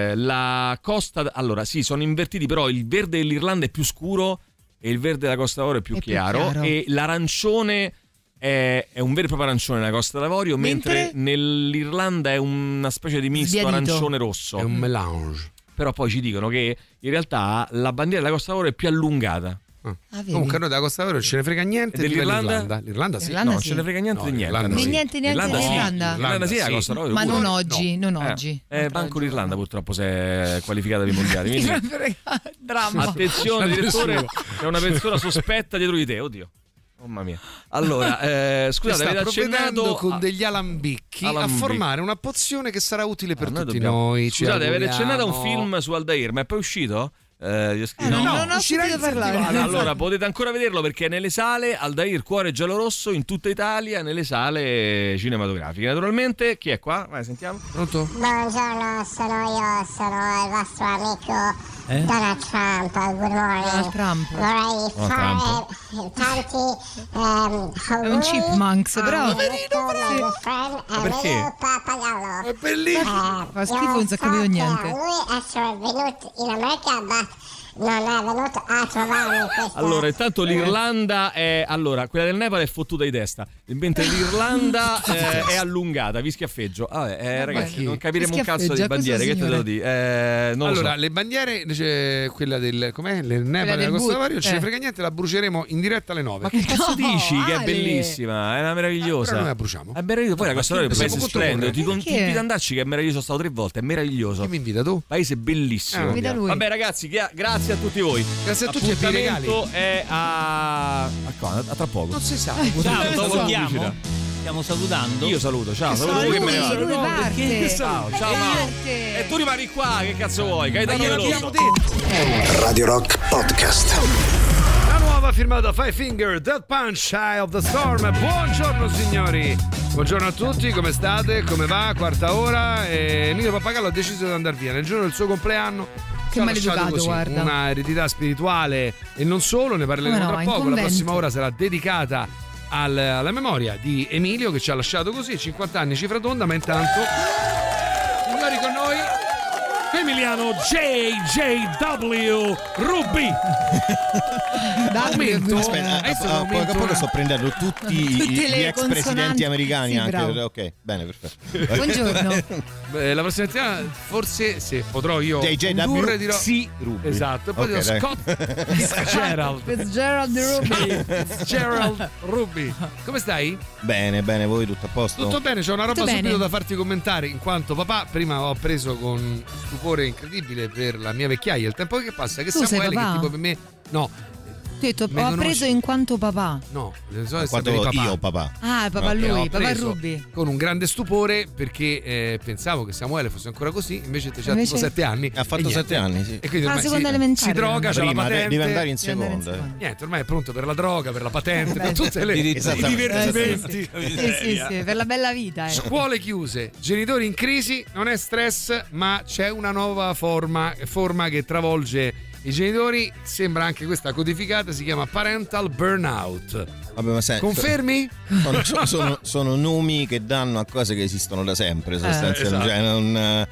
la costa... Allora, sì, sono invertiti, però il verde dell'Irlanda è più scuro e il verde della Costa d'Avorio è più chiaro, e l'arancione è un vero e proprio arancione nella Costa d'Avorio, mentre nell'Irlanda è una specie di misto arancione-rosso. È un melange. Però poi ci dicono che in realtà la bandiera della Costa d'Avorio è più allungata. Comunque noi della Costa d'Avorio non ce ne frega niente dell'Irlanda. L'Irlanda sì. Non ce ne frega niente di niente. Niente dell'Irlanda. L'Irlanda sì, la Costa d'Avorio. Ma non oggi, non oggi. Manco l'Irlanda purtroppo si è qualificata per i mondiali. Dramma. Attenzione, direttore, c'è una persona sospetta dietro di te, oddio. Mamma mia. Allora, scusate, avete accennato con degli alambicchi a formare una pozione che sarà utile per tutti noi. Scusate, avete accennato a un film su Aldair, ma è poi uscito? Non ho sentito parlare. Allora potete ancora vederlo perché è nelle sale Aldair Cuore Giallorosso in tutta Italia, nelle sale cinematografiche. Naturalmente, chi è qua? Vai, sentiamo. Pronto? Buongiorno, sono il vostro amico Donald Trump. Good morning. Trump. Vorrei fare tanti è un chipmunks, però perché? Pappagallo. È bellissimo. Fa schifo, non si è capito niente. Lui essere venuto in America, ma non è venuto a trovarmi questa. Allora, intanto l'Irlanda è. Allora, quella del Nepal è fottuta di testa, mentre l'Irlanda è allungata, vi schiaffeggio. Ragazzi, non capiremo un cazzo di bandiere. Che te devo dire? Allora, le bandiere, quella del. Com'è? Il Nepal e la Costa d'Avorio, ce ne frega niente, la bruceremo in diretta alle 9. Ma che cazzo dici? Che è bellissima, è una meravigliosa. Però noi la bruciamo. È meraviglioso. Poi la Costa d'Avorio è un paese splendido. Ti invito ad andarci, che è meraviglioso. Sono stato 3 volte, è meraviglioso. Chi mi invita tu? Paese bellissimo. Vabbè, ragazzi, grazie a tutti voi. Grazie a tutti e per i regali. È a tra poco. Non si sa. Stiamo salutando. Io saluto, ciao. Saluto voi che me ne vado. Ciao, Mao. E tu rimani qua, che cazzo vuoi? Gaetano Veloso. Radio Rock Podcast. La nuova firmata Five Finger, Death Punch, Eye of the Storm. Buongiorno signori. Buongiorno a tutti, come state? Come va? Quarta ora. Emilio Pappagallo ha deciso di andare via nel giorno del suo compleanno. Che maleducato, guarda. Una eredità spirituale e non solo, ne parleremo tra poco. La prossima ora sarà dedicata alla memoria di Emilio, che ci ha lasciato così, 50 anni, cifra tonda. Ma intanto signori, con noi Emiliano JJW Ruby. Aspetta, poi sto prendendo tutti gli ex presidenti americani, sì, anche. Bravo. Ok, bene, perfetto. Buongiorno. La prossima settimana forse se potrò io JJW dirò sì, Ruby. Esatto, e poi dirò Scott Fitzgerald Ruby. Come stai? Bene, voi tutto a posto? Tutto bene, c'ho una roba Tutto subito bene. da farti commentare, in quanto papà prima ho preso con stupore incredibile per la mia vecchiaia il tempo che passa, che Tu sei Samuele, che papà? tipo per me no. Tu hai detto, ho appreso in quanto papà. No, quando io papà. Ah, papà No, lui, ho papà preso Ruby. con un grande stupore, perché pensavo che Samuele fosse ancora così, invece c'ha tipo 7 anni. Ha fatto 7 anni, sì. E quindi ormai seconda elementare. si droga, c'ha la patente. Deve andare in seconda. Niente, ormai è pronto per la droga, per la patente, per tutte le i divertimenti. Sì, per la bella vita. Scuole chiuse, genitori in crisi, non è stress, ma c'è una nuova forma che travolge i genitori, sembra anche questa codificata, si chiama parental burnout. Vabbè, ma confermi? Sono nomi che danno a cose che esistono da sempre, sostanzialmente. Esatto.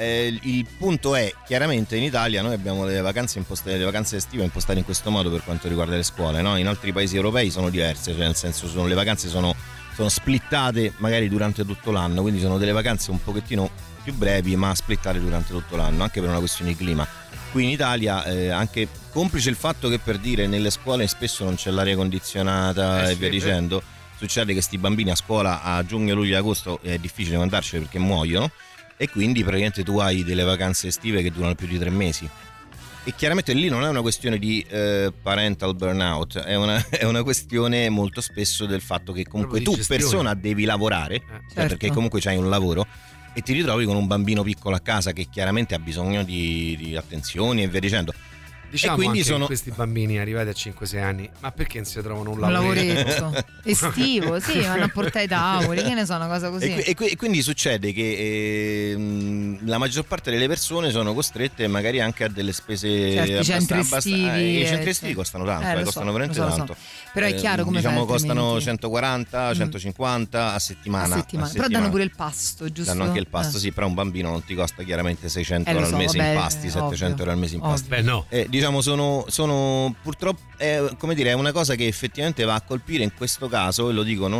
Il punto è, chiaramente in Italia noi abbiamo le vacanze estive impostate in questo modo per quanto riguarda le scuole, no? In altri paesi europei sono diverse, cioè nel senso le vacanze sono splittate magari durante tutto l'anno, quindi sono delle vacanze un pochettino più brevi ma splittate durante tutto l'anno, anche per una questione di clima. Qui in Italia, anche complice il fatto che, per dire, nelle scuole spesso non c'è l'aria condizionata e via dicendo, succede che sti bambini a scuola a giugno, luglio e agosto è difficile mandarci perché muoiono, e quindi praticamente tu hai delle vacanze estive che durano più di 3 mesi. E chiaramente lì non è una questione di parental burnout, è una questione molto spesso del fatto che comunque tu persona devi lavorare, perché comunque c'hai un lavoro, e ti ritrovi con un bambino piccolo a casa che chiaramente ha bisogno di attenzioni e via dicendo. Diciamo, e quindi anche questi bambini arrivati a 5-6 anni, ma perché non si trovano un lavoretto estivo? Sì, vanno a portare i tavoli, che ne so, una cosa così. E quindi succede che la maggior parte delle persone sono costrette magari anche a delle spese. I centri estivi. I centri estivi costano tanto, costano veramente tanto. Però è chiaro come diciamo costano 140, 150 a settimana. Però danno pure il pasto, giusto? Danno anche il pasto, sì, però un bambino non ti costa chiaramente 600 euro al mese in pasti, 700 euro al mese in pasti. Beh, no. Diciamo sono purtroppo come dire, è una cosa che effettivamente va a colpire in questo caso, e lo dico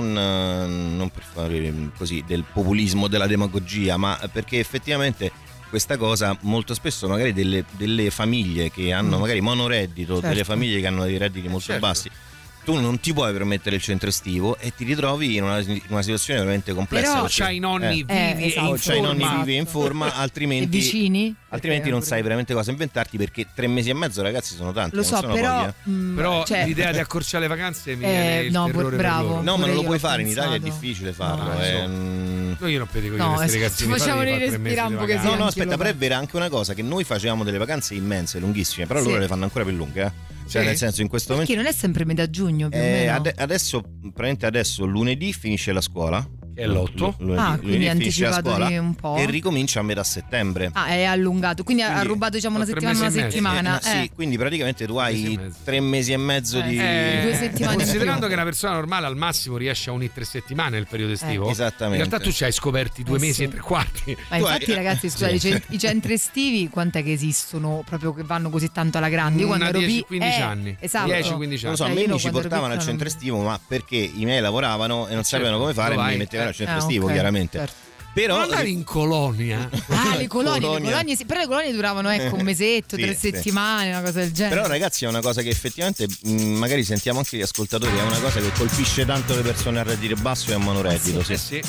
non per fare così del populismo, della demagogia, ma perché effettivamente questa cosa molto spesso magari delle famiglie che hanno magari monoreddito, delle famiglie che hanno dei redditi molto bassi, tu non ti puoi permettere il centro estivo e ti ritrovi in una situazione veramente complessa. Però c'hai i nonni vivi c'hai i nonni vivi in forma, altrimenti vicini, altrimenti non sai veramente cosa inventarti, perché 3 mesi e mezzo, ragazzi, sono tanti. Lo so, però però l'idea di accorciare le vacanze mi viene il terrore bravo. per loro. No, ma non lo puoi fare in Italia, è difficile farlo. Io non vedo questi ragazzini facciamo respirare un pochettino. No, aspetta, però è vera anche una cosa, che noi facevamo delle vacanze immense, lunghissime, però loro le fanno ancora più lunghe, Cioè, nel senso, in questo momento. Perché non è sempre metà giugno più o meno. Adesso lunedì finisce la scuola. che è l'8. Quindi è anticipato un po'. E ricomincia a metà settembre. È allungato, quindi ha rubato diciamo una settimana. Sì, quindi praticamente tu hai 3 mesi e mezzo di 2 settimane. Considerando che una persona normale al massimo riesce a unire 3 settimane nel periodo estivo, esattamente. In realtà tu ci hai scoperti 2 mesi e 3 quarti. Ma infatti ragazzi, scusate, i centri estivi quant'è che esistono proprio che vanno così tanto alla grande? Io quando ero 10-15 anni. Esatto. 10-15 anni. Non so, a me mi ci portavano al centro estivo, ma perché i miei lavoravano e non sapevano come fare, mi mettevano al centro estivo, chiaramente. Certo. Però andavi in colonia. Le colonie sì, però le colonie duravano un mesetto, 3 settimane, una cosa del genere. Però ragazzi è una cosa che effettivamente magari sentiamo anche gli ascoltatori, è una cosa che colpisce tanto le persone a reddito basso e a monoreddito. Sì,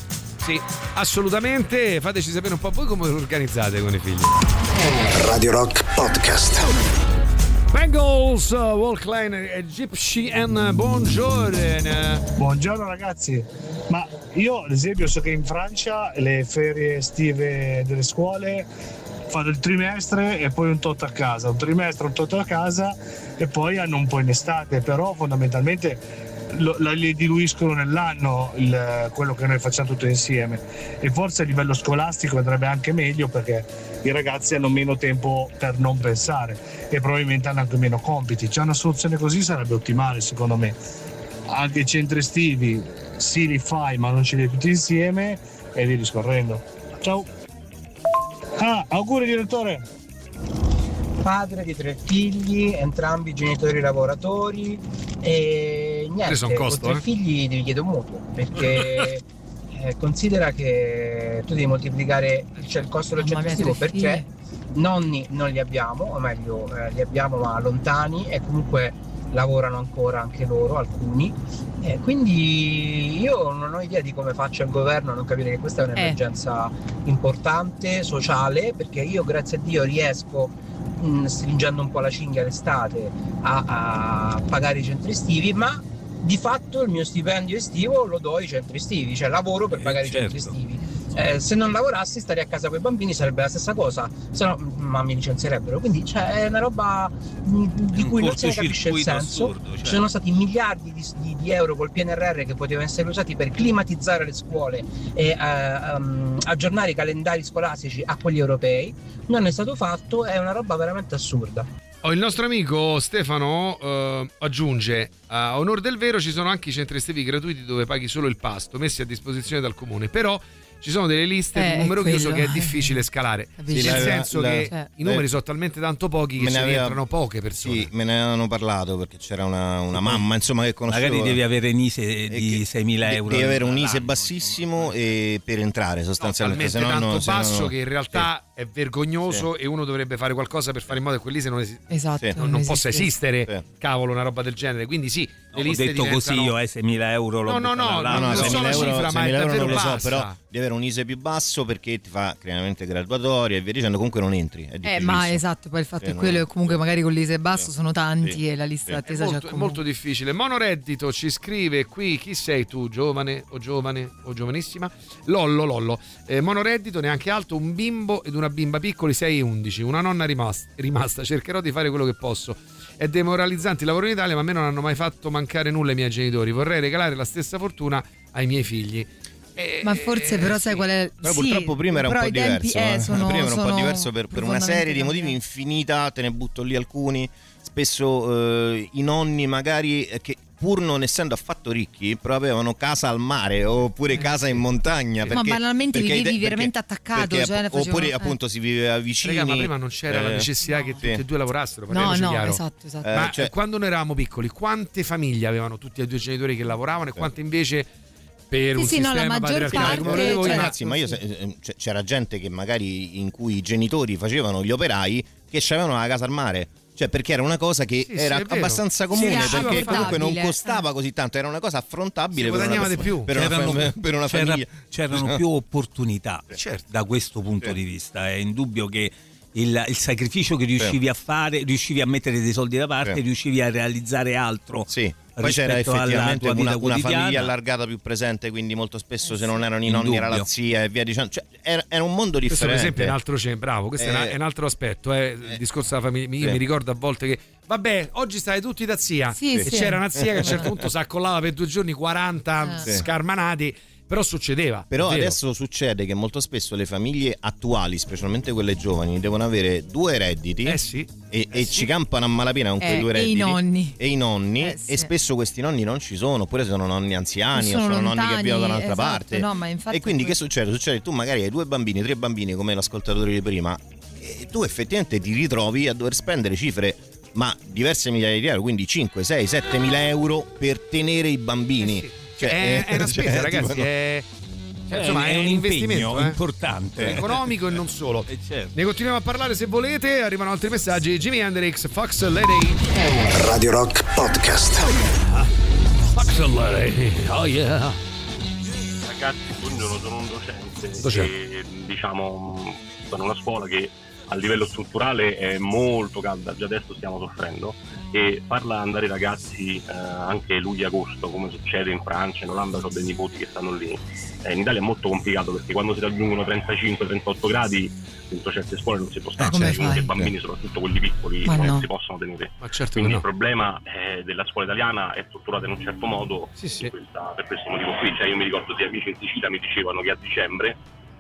assolutamente. Fateci sapere un po' voi come lo organizzate con i figli. Radio Rock Podcast. Bengals, Walkline e Gypsy and buongiorno. Buongiorno ragazzi, ma io ad esempio so che in Francia le ferie estive delle scuole fanno il trimestre e poi un tot a casa, un trimestre, un tot a casa e poi hanno un po' in estate, però fondamentalmente li diluiscono nell'anno quello che noi facciamo tutti insieme, e forse a livello scolastico andrebbe anche meglio perché i ragazzi hanno meno tempo per non pensare e probabilmente hanno anche meno compiti. C'è una soluzione così, sarebbe ottimale secondo me. Anche i centri estivi sì li fai ma non ce li hai tutti insieme e via discorrendo. Ciao. Auguri direttore. Padre di 3 figli, entrambi genitori lavoratori e niente, con 3 figli devi chiedere un mutuo perché considera che tu devi moltiplicare il costo del centro estivo per 3, nonni non li abbiamo, o meglio li abbiamo ma lontani e comunque lavorano ancora anche loro, alcuni, quindi io non ho idea di come faccia il governo a non capire che questa è un'emergenza importante, sociale, perché io grazie a Dio riesco, stringendo un po' la cinghia l'estate, a pagare i centri estivi, ma di fatto il mio stipendio estivo lo do ai centri estivi, cioè lavoro per pagare i centri estivi. Se non lavorassi, stare a casa con i bambini sarebbe la stessa cosa, se no ma mi licenzierebbero, quindi è una roba di cui non se ne capisce il senso. Assurdo, Ci sono stati miliardi di euro col PNRR che potevano essere usati per climatizzare le scuole e aggiornare i calendari scolastici a quelli europei, non è stato fatto, è una roba veramente assurda. Il nostro amico Stefano aggiunge: a onor del vero ci sono anche i centri estivi gratuiti dove paghi solo il pasto messi a disposizione dal comune, però ci sono delle liste di un numero chiuso che è difficile scalare, nel senso che i numeri sono talmente tanto pochi che ci rientrano poche persone. Sì, me ne avevano parlato perché c'era una mamma insomma che conoscevo. Magari devi avere un ISE di 6.000 euro. Devi avere un ISE bassissimo e per entrare sostanzialmente, talmente tanto basso che in realtà è vergognoso e uno dovrebbe fare qualcosa per fare in modo che quell'ISE non possa esistere, cavolo, una roba del genere. Quindi sì, le liste ho detto diventano... così io 6.000 euro no, non so la cifra, ma è davvero non lo so, bassa. però devi avere un ISE più basso perché ti fa chiaramente graduatoria e via dicendo, comunque non entri, è ma esatto, poi il fatto è quello che comunque magari con l'ISE basso sono tanti e la lista d'attesa è molto difficile. Monoreddito ci scrive qui: chi sei tu, giovane o giovanissima? Lollo. Monoreddito, neanche alto, un bimbo ed una bimba piccoli, 6 e 11, una nonna rimasta, cercherò di fare quello che posso. È demoralizzante il lavoro in Italia, ma a me non hanno mai fatto mancare nulla i miei genitori, vorrei regalare la stessa fortuna ai miei figli. Ma forse però sai qual è? Però purtroppo prima era un po' diverso. Prima era un po' diverso per una serie di motivi infinita, te ne butto lì alcuni. Spesso i nonni magari che pur non essendo affatto ricchi però avevano casa al mare oppure casa in montagna, ma banalmente vivevi veramente attaccato, oppure appunto si viveva vicini. Raga, ma prima non c'era la necessità che tutti e due lavorassero, chiaro. Esatto. Ma quando noi eravamo piccoli, quante famiglie avevano tutti e due i genitori che lavoravano e quante invece per un sistema patriarcale come lo ragazzi, ma io c'era gente che magari in cui i genitori facevano gli operai che avevano la casa al mare. Cioè, perché era una cosa che era abbastanza comune, perché comunque non costava così tanto, era una cosa affrontabile per una famiglia. C'erano più opportunità da questo punto di vista. È indubbio che il sacrificio che riuscivi a fare, riuscivi a mettere dei soldi da parte, riuscivi a realizzare altro. Sì. Poi c'era effettivamente una famiglia allargata più presente, quindi molto spesso se non erano i nonni era la zia e via dicendo. Cioè, era un mondo differente. Questo per esempio è un altro bravo, questo è un altro aspetto, il discorso della famiglia. Io mi ricordo a volte che vabbè, oggi state tutti da zia, e c'era una zia che a un certo punto si accollava per 2 giorni 40 scarmanati. però succedeva. Però adesso succede che molto spesso le famiglie attuali, specialmente quelle giovani, devono avere 2 redditi e ci campano a malapena con quei 2 redditi e i nonni e spesso questi nonni non ci sono, oppure sono nonni anziani o sono nonni che vivono da un'altra parte. No, ma infatti e quindi che succede? Succede che tu magari hai 2 bambini, 3 bambini come l'ascoltatore di prima, e tu effettivamente ti ritrovi a dover spendere cifre ma diverse migliaia di euro, quindi 5, 6, 7 mila euro per tenere i bambini. Cioè, è una spesa, ragazzi, insomma, è un investimento importante, economico e non solo. Certo. Ne continuiamo a parlare se volete, arrivano altri messaggi. Jimi Hendrix, Fox Lady. Radio Rock Podcast. Fox Lady, oh yeah. Ragazzi, buongiorno, sono un docente e diciamo sono una scuola che a livello strutturale è molto calda, già adesso stiamo soffrendo, e farla andare i ragazzi anche luglio-agosto, come succede in Francia, in Olanda, ho dei nipoti che stanno lì, in Italia è molto complicato perché quando si raggiungono 35-38 gradi dentro certe scuole non si può stare, i bambini, soprattutto quelli piccoli, non si possono tenere. Quindi il problema della scuola italiana è strutturata in un certo modo per questo motivo qui. Cioè, io mi ricordo di amici in Sicilia mi dicevano che a dicembre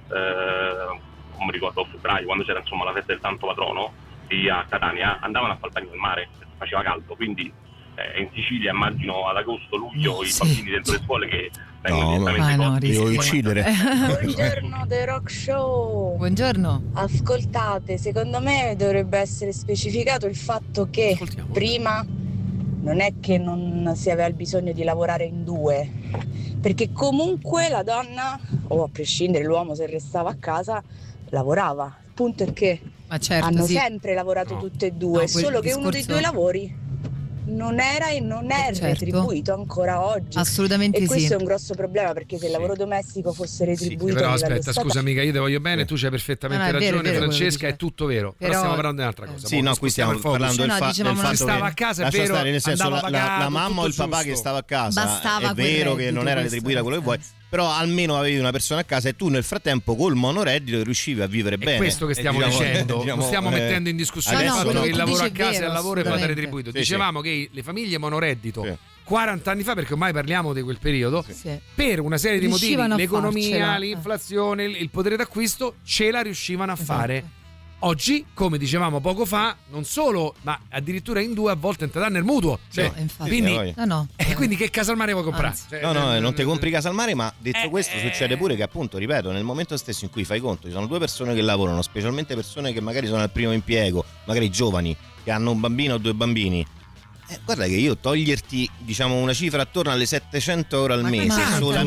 non mi ricordo, a febbraio, quando c'era insomma la festa del Santo Patrono, e a Catania andavano a fare il bagno nel mare, faceva caldo, quindi in Sicilia immagino ad agosto, luglio i bambini dentro le scuole che vengono direttamente devo uccidere. Buongiorno The Rock Show. Buongiorno. Ascoltate, secondo me dovrebbe essere specificato il fatto che prima non è che non si aveva il bisogno di lavorare in 2, perché comunque la donna, o a prescindere l'uomo se restava a casa, lavorava. Il punto è che hanno sempre lavorato tutte e 2, solo che uno dei 2 lavori non era e non è retribuito ancora oggi. Assolutamente e questo è un grosso problema, perché se il lavoro domestico fosse retribuito però aspetta, scusa amica, io ti voglio bene, tu c'hai perfettamente ragione, Francesca, è tutto vero, però stiamo parlando di un'altra cosa. Sì, no, qui stiamo parlando del fatto che stava a casa, è vero, stare, nel senso, la mamma o il papà che stava a casa, è vero che non era retribuita quello che vuoi, però almeno avevi una persona a casa e tu nel frattempo col monoreddito riuscivi a vivere bene. È questo che stiamo dicendo, non stiamo mettendo in discussione il fatto che il lavoro a casa è il lavoro e vada retribuito. Dicevamo che le famiglie monoreddito 40 anni fa, perché ormai parliamo di quel periodo, per una serie di motivi, l'economia, l'inflazione, il potere d'acquisto, ce la riuscivano a fare. Oggi, come dicevamo poco fa, non solo, ma addirittura in 2 a volte entrata nel mutuo. Quindi, quindi che casa al mare vuoi comprare? Non ti compri casa al mare, ma detto questo succede pure che, appunto, ripeto, nel momento stesso in cui fai conto, ci sono 2 persone che lavorano, specialmente persone che magari sono al primo impiego, magari giovani, che hanno un bambino o 2 bambini. Guarda che io toglierti, diciamo, una cifra attorno alle 700 euro al mese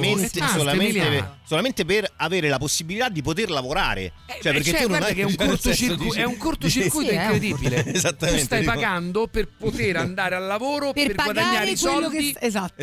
solamente per avere la possibilità di poter lavorare, cioè perché tu non hai, che è un cortocircuito incredibile. Tu stai pagando per poter andare al lavoro, per guadagnare i soldi.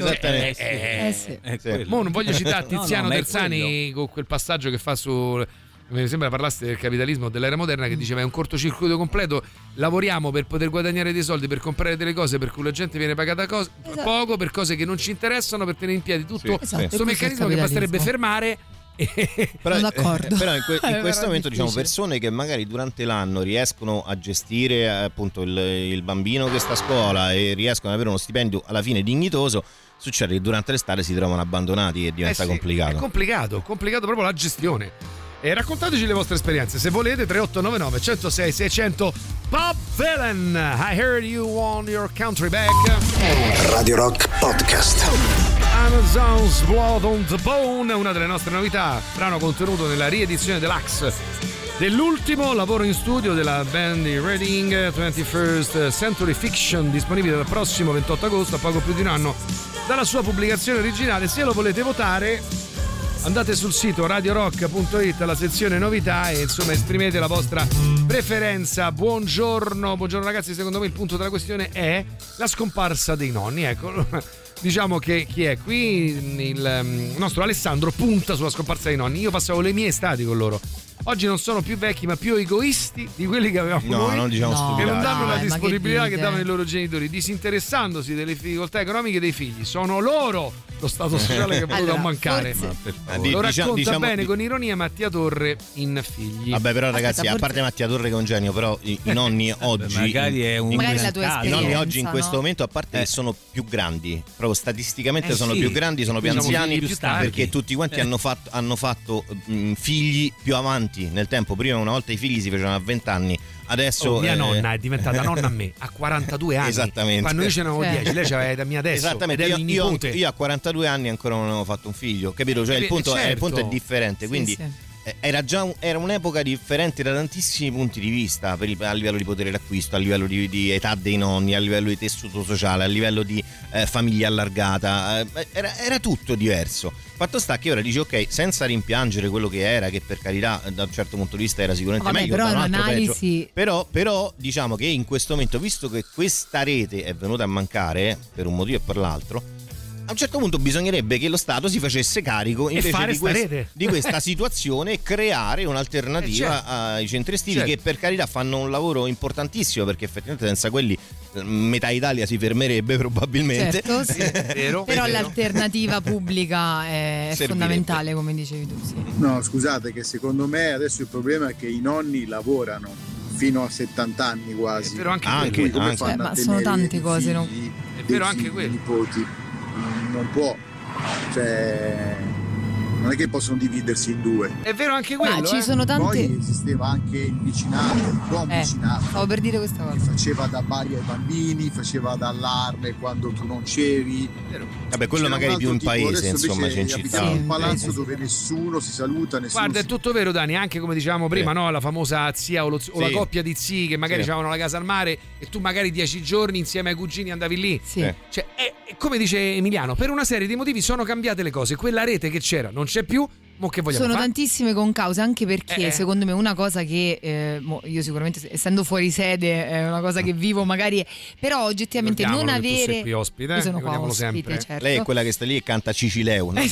Mo non voglio citare Tiziano Terzani con quel passaggio che fa su, mi sembra parlaste del capitalismo dell'era moderna, che diceva è un cortocircuito completo, lavoriamo per poter guadagnare dei soldi, per comprare delle cose per cui la gente viene pagata poco, per cose che non ci interessano, per tenere in piedi tutto questo meccanismo che basterebbe fermare. Però in questo momento, diciamo, persone che magari durante l'anno riescono a gestire appunto il bambino che sta a scuola e riescono ad avere uno stipendio alla fine dignitoso, succede che durante l'estate si trovano abbandonati e diventa complicato. È complicato proprio la gestione. E raccontateci le vostre esperienze se volete. 3899 106 600. Bob Dylan, I heard you on your country back. Radio Rock Podcast. Amazon's Blood on the Bone, una delle nostre novità, brano contenuto nella riedizione deluxe dell'ultimo lavoro in studio della band di Reading, 21st Century Fiction, disponibile dal prossimo 28 agosto, a poco più di un anno dalla sua pubblicazione originale. Se lo volete votare, andate sul sito radiorock.it alla sezione novità e insomma esprimete la vostra preferenza. Buongiorno ragazzi, secondo me il punto della questione è la scomparsa dei nonni. Ecco, diciamo che chi è qui, il nostro Alessandro punta sulla scomparsa dei nonni. Io passavo le mie estati con loro, oggi non sono più vecchi ma più egoisti di quelli che avevamo noi, non diciamo che non danno la ma disponibilità che davano i loro genitori, disinteressandosi delle difficoltà economiche dei figli. Sono loro lo stato sociale che è venuto a mancare. Lo racconta bene con ironia Mattia Torre in Figli. Vabbè, però ragazzi, a parte Mattia Torre che è un genio, però i nonni oggi magari è un la tua esperienza, i nonni oggi in questo no? momento, a parte che sono più grandi, proprio statisticamente sono sì, più grandi, sono più diciamo anziani, più perché tutti quanti hanno fatto figli più avanti nel tempo. Prima una volta i figli si facevano a 20 anni. Adesso mia nonna è diventata nonna a me a 42 anni. Esattamente. Quando noi ce ne avevamo 10, lei c'aveva da mia adesso. Esattamente. Io a 42 anni ancora non avevo fatto un figlio, capito? Cioè il punto è differente, quindi era un'epoca differente da tantissimi punti di vista, a livello di potere d'acquisto, a livello di età dei nonni, a livello di tessuto sociale, a livello di famiglia allargata, era tutto diverso. Fatto sta che ora dici ok, senza rimpiangere quello che era, che per carità da un certo punto di vista era sicuramente meglio, però da un altro un'analisi... però diciamo che in questo momento, visto che questa rete è venuta a mancare per un motivo e per l'altro, a un certo punto bisognerebbe che lo Stato si facesse carico invece di questa situazione e creare un'alternativa ai centri estivi, che per carità fanno un lavoro importantissimo, perché effettivamente senza quelli metà Italia si fermerebbe probabilmente. Certo, sì. Però l'alternativa pubblica è fondamentale, come dicevi tu. Sì. No, scusate, che secondo me adesso il problema è che i nonni lavorano fino a 70 anni quasi. È vero anche ma sono tante cose, no? È vero anche quello. Nipoti. Non può, cioè non è che possono dividersi in due. È vero anche quello. Ci sono tante... Poi esisteva anche il vicinato, il buon vicinato. Stavo per dire questa cosa. Che faceva da bari ai bambini, faceva da allarme quando tu non c'eri. Vabbè, quello magari più in paese, insomma, c'è in città. Un palazzo dove nessuno si saluta, nessuno. Guarda, è tutto vero, Dani, anche come dicevamo prima, no? La famosa zia o la coppia di zii che magari avevano la casa al mare e tu magari 10 giorni insieme ai cugini andavi lì. Sì. Cioè, come dice Emiliano, per una serie di motivi sono cambiate le cose. Quella rete che c'era non c'è più. Mo che vogliamo sono fare? Tantissime concause, anche perché secondo me una cosa che io sicuramente, essendo fuori sede, è una cosa che vivo magari, però oggettivamente non avere... Tu sei qui ospite, io sono qua ospite, sempre. Certo. Lei è quella che sta lì e canta Cicileu, no?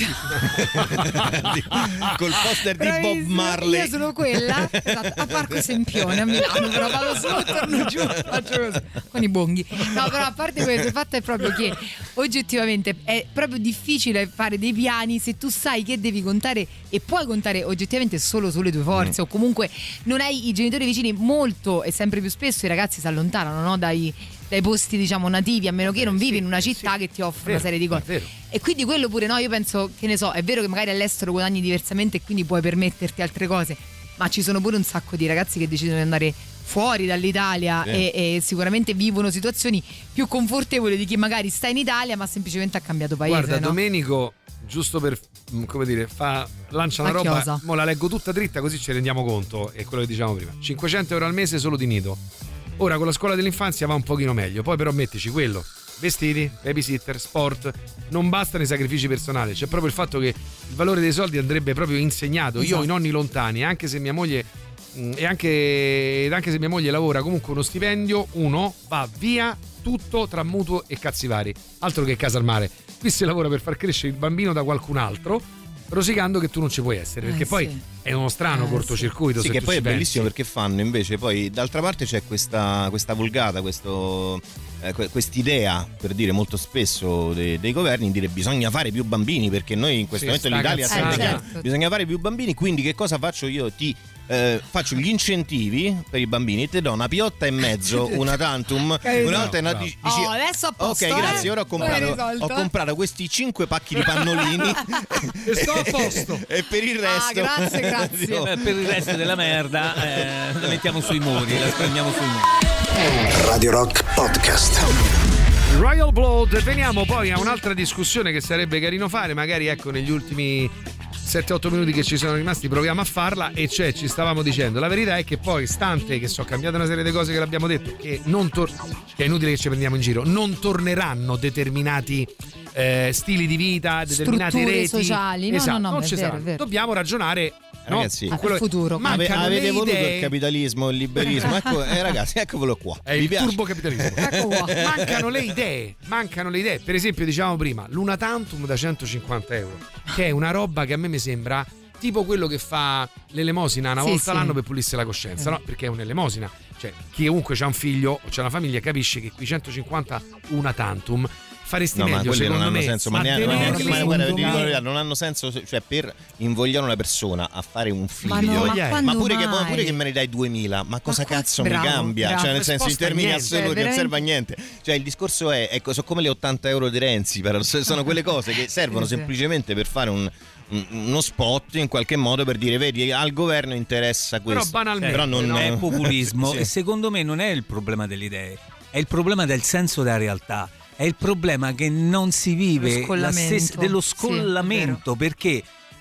Col poster di Bob Marley. Io sono quella, esatto, a Parco Sempione a Milano, però vado su, torno giù, faccio così con i bonghi. No, però a parte questo, il fatto è proprio che oggettivamente è proprio difficile fare dei piani se tu sai che devi contare e puoi contare oggettivamente solo sulle tue forze, o comunque non hai i genitori vicini. Molto e sempre più spesso i ragazzi si allontanano, no? dai posti, diciamo, nativi, a meno che non vivi in una città che ti offre una serie di cose, e quindi quello pure, no? Io penso, che ne so, è vero che magari all'estero guadagni diversamente e quindi puoi permetterti altre cose, ma ci sono pure un sacco di ragazzi che decidono di andare fuori dall'Italia e sicuramente vivono situazioni più confortevoli di chi magari sta in Italia ma semplicemente ha cambiato paese. Guarda, no? Domenico, giusto per, come dire, lancia una roba, mo la leggo tutta dritta così ci rendiamo conto, è quello che diciamo prima. 500 euro al mese solo di nido. Ora con la scuola dell'infanzia va un pochino meglio, poi però mettici quello: vestiti, babysitter, sport. Non bastano i sacrifici personali, c'è proprio il fatto che il valore dei soldi andrebbe proprio insegnato. Io ho i nonni lontani, anche se mia moglie e anche se mia moglie lavora, comunque uno stipendio va via tutto tra mutuo e cazzi vari, altro che casa al mare. Qui si lavora per far crescere il bambino da qualcun altro, rosicando che tu non ci puoi essere, perché poi è uno strano cortocircuito. Sì, che poi è bellissimo, perché fanno invece poi d'altra parte c'è questa vulgata, quest'idea, per dire, molto spesso dei governi, dire bisogna fare più bambini, perché noi in questo momento in Italia bisogna fare più bambini, quindi che cosa faccio io? Faccio gli incentivi per i bambini, ti do una piotta e mezzo, una tantum, una volta dici, adesso a posto, ok, grazie, ora ho comprato questi 5 pacchi di pannolini e sto a posto, e per il resto grazie. Per il resto della merda la mettiamo sui muri, la sprendiamo sui muri. Radio Rock Podcast. Royal Blood. Veniamo poi a un'altra discussione che sarebbe carino fare, magari negli ultimi 7-8 minuti che ci sono rimasti proviamo a farla, e cioè ci stavamo dicendo, la verità è che poi, stante che cambiate una serie di cose che l'abbiamo detto, che è inutile che ci prendiamo in giro, non torneranno determinati stili di vita, determinate reti sociali, no, non ci saranno. Dobbiamo ragionare, ragazzi, al futuro. Ma avete voluto il capitalismo, il liberismo, ragazzi, eccovelo qua, è il turbocapitalismo. Ecco qua. Mancano le idee. Per esempio, dicevamo prima, l'una tantum da 150 euro, che è una roba che a me mi sembra tipo quello che fa l'elemosina una volta l'anno per pulirsi la coscienza, no? Perché è un'elemosina. Cioè, chiunque c'ha un figlio o c'ha una famiglia capisce che qui 150 una tantum. Faresti meglio, quelli secondo non hanno me, senso, ma neanche non hanno senso, cioè per invogliare una persona a fare un figlio, ma pure che me ne dai 2000, ma cosa cazzo mi cambia? Cioè, nel senso, in termini assoluti non serve a niente. Cioè, il discorso è, ecco, sono come le 80 euro di Renzi, sono quelle cose che servono semplicemente per fare uno spot in qualche modo, per dire vedi al governo interessa questo, però banalmente però non è populismo. E secondo me non è il problema delle idee, è il problema del senso della realtà. È il problema che non si vive dello scollamento, perché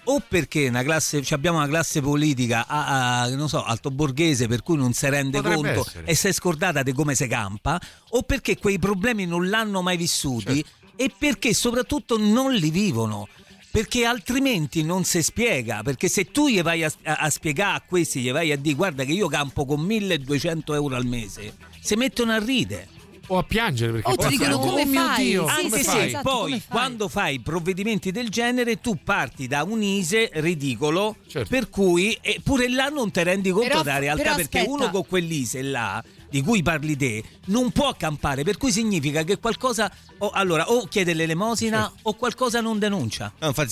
abbiamo una classe politica non so, altoborghese, per cui non si rende conto e si è scordata di come si campa, o perché quei problemi non l'hanno mai vissuti, e perché soprattutto non li vivono. Perché altrimenti non si spiega, perché se tu gli vai a spiegare a questi, gli vai a dire guarda che io campo con 1.200 euro al mese, si mettono a ridere o a piangere, perché ti dicono come fai? Dio, anche se poi quando fai provvedimenti del genere tu parti da un ISEE ridicolo, per cui pure là non ti rendi conto della realtà, perché uno con quell'ISEE là di cui parli te non può accampare, per cui significa che qualcosa o chiede l'elemosina o qualcosa non denuncia. No, infatti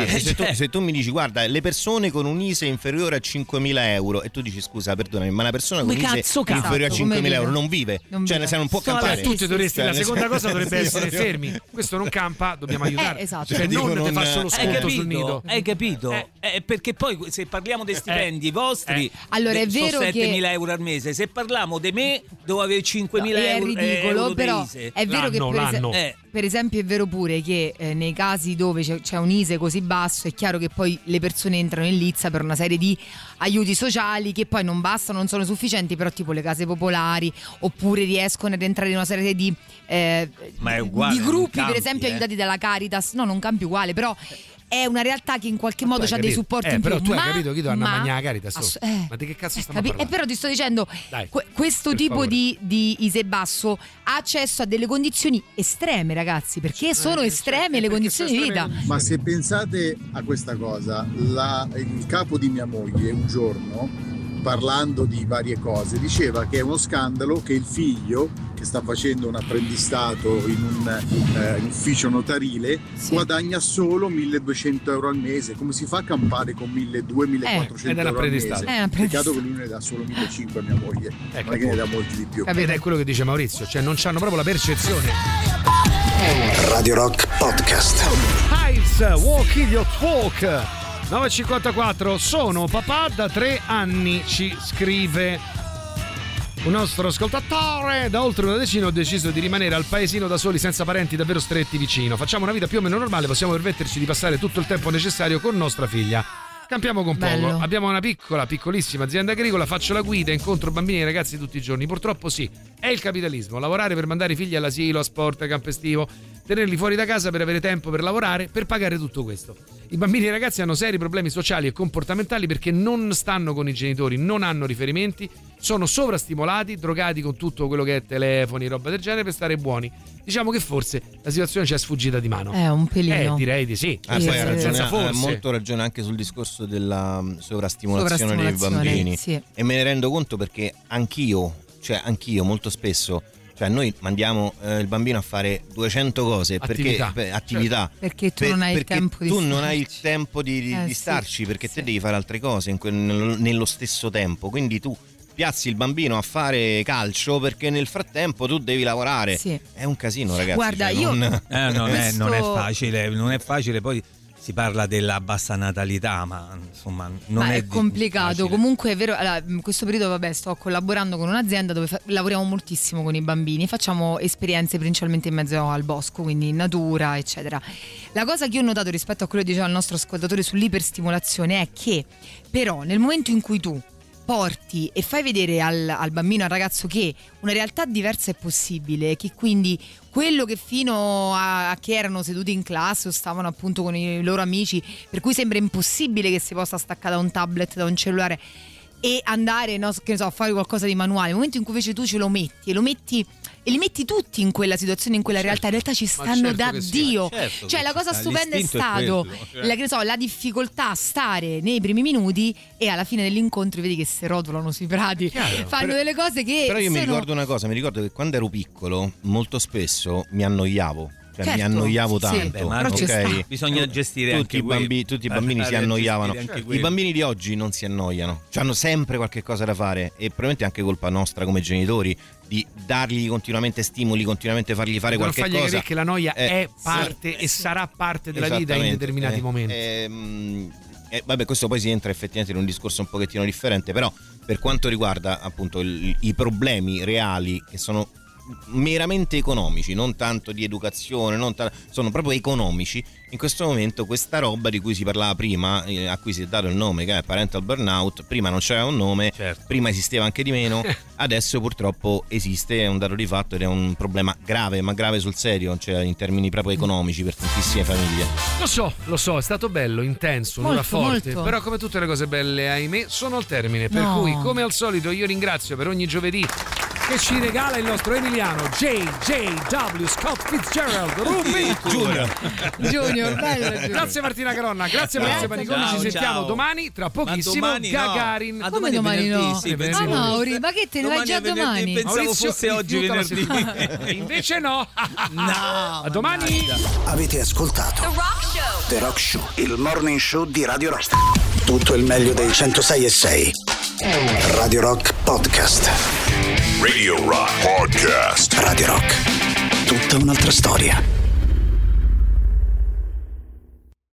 se tu mi dici guarda le persone con un ISEE inferiore a 5.000 euro e tu dici scusa perdonami ma una persona con un ISEE inferiore a 5.000 euro non vive, cioè non può campare. Tutti dovresti, la seconda cosa dovrebbe essere fermi, questo non campa, dobbiamo aiutare, esatto. Cioè non ti fa solo sconto sul nido. Hai capito? Perché poi se parliamo dei stipendi vostri allora è vero sono 7.000 che euro al mese, se parliamo di me devo avere 5.000 euro. È ridicolo, però è vero che per esempio è vero pure che nei casi dove c'è un ISEE così basso è chiaro che poi le persone entrano in lizza per una serie di aiuti sociali che poi non bastano, non sono sufficienti, però tipo le case popolari, oppure riescono ad entrare in una serie di gruppi, per esempio aiutati dalla Caritas. No, non cambi uguale, però è una realtà che in qualche modo ha dei supporti in più. Però tu hai capito che Anna Magna Caritas ma di che cazzo stiamo parlando? Però ti sto dicendo questo tipo di ISEE basso ha accesso a delle condizioni estreme, ragazzi, perché sono estreme le condizioni di vita. Ma se pensate a questa cosa, il capo di mia moglie un giorno, parlando di varie cose, diceva che è uno scandalo che il figlio, che sta facendo un apprendistato in un ufficio notarile, guadagna solo 1.200 euro al mese. Come si fa a campare con 1.200-1.400 euro al mese? Peccato che lui ne dà solo 1.500 a mia moglie, non è che ne dà molti di più. Ed è quello che dice Maurizio, cioè non c'hanno proprio la percezione. Radio Rock Podcast. Heights, Walk Your Talk. 9.54, sono papà da 3 anni, ci scrive un nostro ascoltatore. Da oltre una decina ho deciso di rimanere al paesino da soli, senza parenti davvero stretti vicino. Facciamo una vita più o meno normale, possiamo permetterci di passare tutto il tempo necessario con nostra figlia. Campiamo con poco. Abbiamo una piccolissima azienda agricola, faccio la guida, incontro bambini e ragazzi tutti i giorni. Purtroppo sì, è il capitalismo, lavorare per mandare i figli all'asilo, a sport, a campo estivo, tenerli fuori da casa per avere tempo per lavorare, per pagare tutto questo. I bambini e i ragazzi hanno seri problemi sociali e comportamentali perché non stanno con i genitori, non hanno riferimenti, sono sovrastimolati, drogati con tutto quello che è telefoni, roba del genere per stare buoni. Diciamo che forse la situazione ci è sfuggita di mano. Un pelino. Direi di sì. Poi ha molto ragione anche sul discorso della sovrastimolazione dei bambini. Sì. E me ne rendo conto perché anch'io molto spesso, cioè noi mandiamo il bambino a fare 200 cose attività perché tu non hai il tempo di non hai il tempo di starci, perché te devi fare altre cose nello stesso tempo, quindi tu piazzi il bambino a fare calcio perché nel frattempo tu devi lavorare. È un casino, ragazzi. Guarda, non è facile, poi si parla della bassa natalità, ma insomma non è complicato. Facile. Comunque è vero, in questo periodo sto collaborando con un'azienda dove lavoriamo moltissimo con i bambini, facciamo esperienze principalmente in mezzo al bosco, quindi in natura, eccetera. La cosa che io ho notato rispetto a quello che diceva il nostro ascoltatore sull'iperstimolazione è che però nel momento in cui tu porti e fai vedere al bambino, al ragazzo, che una realtà diversa è possibile, che quindi quello che fino a che erano seduti in classe o stavano appunto con i loro amici, per cui sembra impossibile che si possa staccare da un tablet, da un cellulare, e andare, no, che ne so, a fare qualcosa di manuale. Nel momento in cui invece tu ce lo metti e li metti tutti in quella situazione, in quella realtà, in realtà ci stanno da Dio. Cioè la cosa stupenda è stato la difficoltà a stare nei primi minuti e alla fine dell'incontro vedi che si rotolano sui prati, fanno delle cose che però io mi ricordo una cosa, mi ricordo che quando ero piccolo molto spesso mi annoiavo. Certo, mi annoiavo tanto. Sì, ma okay. Bisogna gestire tutti i bambini si annoiavano. I bambini di oggi non si annoiano, hanno sempre qualche cosa da fare e probabilmente è anche colpa nostra come genitori di dargli continuamente stimoli, continuamente fargli fare qualche cosa. Non fargli capire che la noia è parte e sarà parte della vita in determinati momenti. Vabbè, questo poi si entra effettivamente in un discorso un pochettino differente, però per quanto riguarda appunto i problemi reali che sono meramente economici, non tanto di educazione, sono proprio economici. In questo momento questa roba di cui si parlava prima, a cui si è dato il nome, che è parental burnout, prima non c'era un nome, prima esisteva anche di meno, adesso purtroppo esiste, è un dato di fatto ed è un problema grave, ma grave sul serio, cioè in termini proprio economici per tantissime famiglie. Lo so, è stato bello, intenso, un'ora forte, molto. Però come tutte le cose belle, ahimè, sono al termine, per cui come al solito io ringrazio per ogni giovedì che ci regala il nostro Emiliano JJW Scott Fitzgerald Ruby Junior, bello. Grazie Martina Caronna, grazie Maurizio Paniconi, ci sentiamo domani, tra pochissimo Gagarin. Ma come domani no? Mauri, ma che te ne vai già domani? Pensavo fosse oggi venerdì. Invece no. A domani. Avete ascoltato The Rock Show, il morning show di Radio Rock. Tutto il meglio dei 106.6. Radio Rock Podcast. Radio Rock Podcast. Radio Rock. Tutta un'altra storia.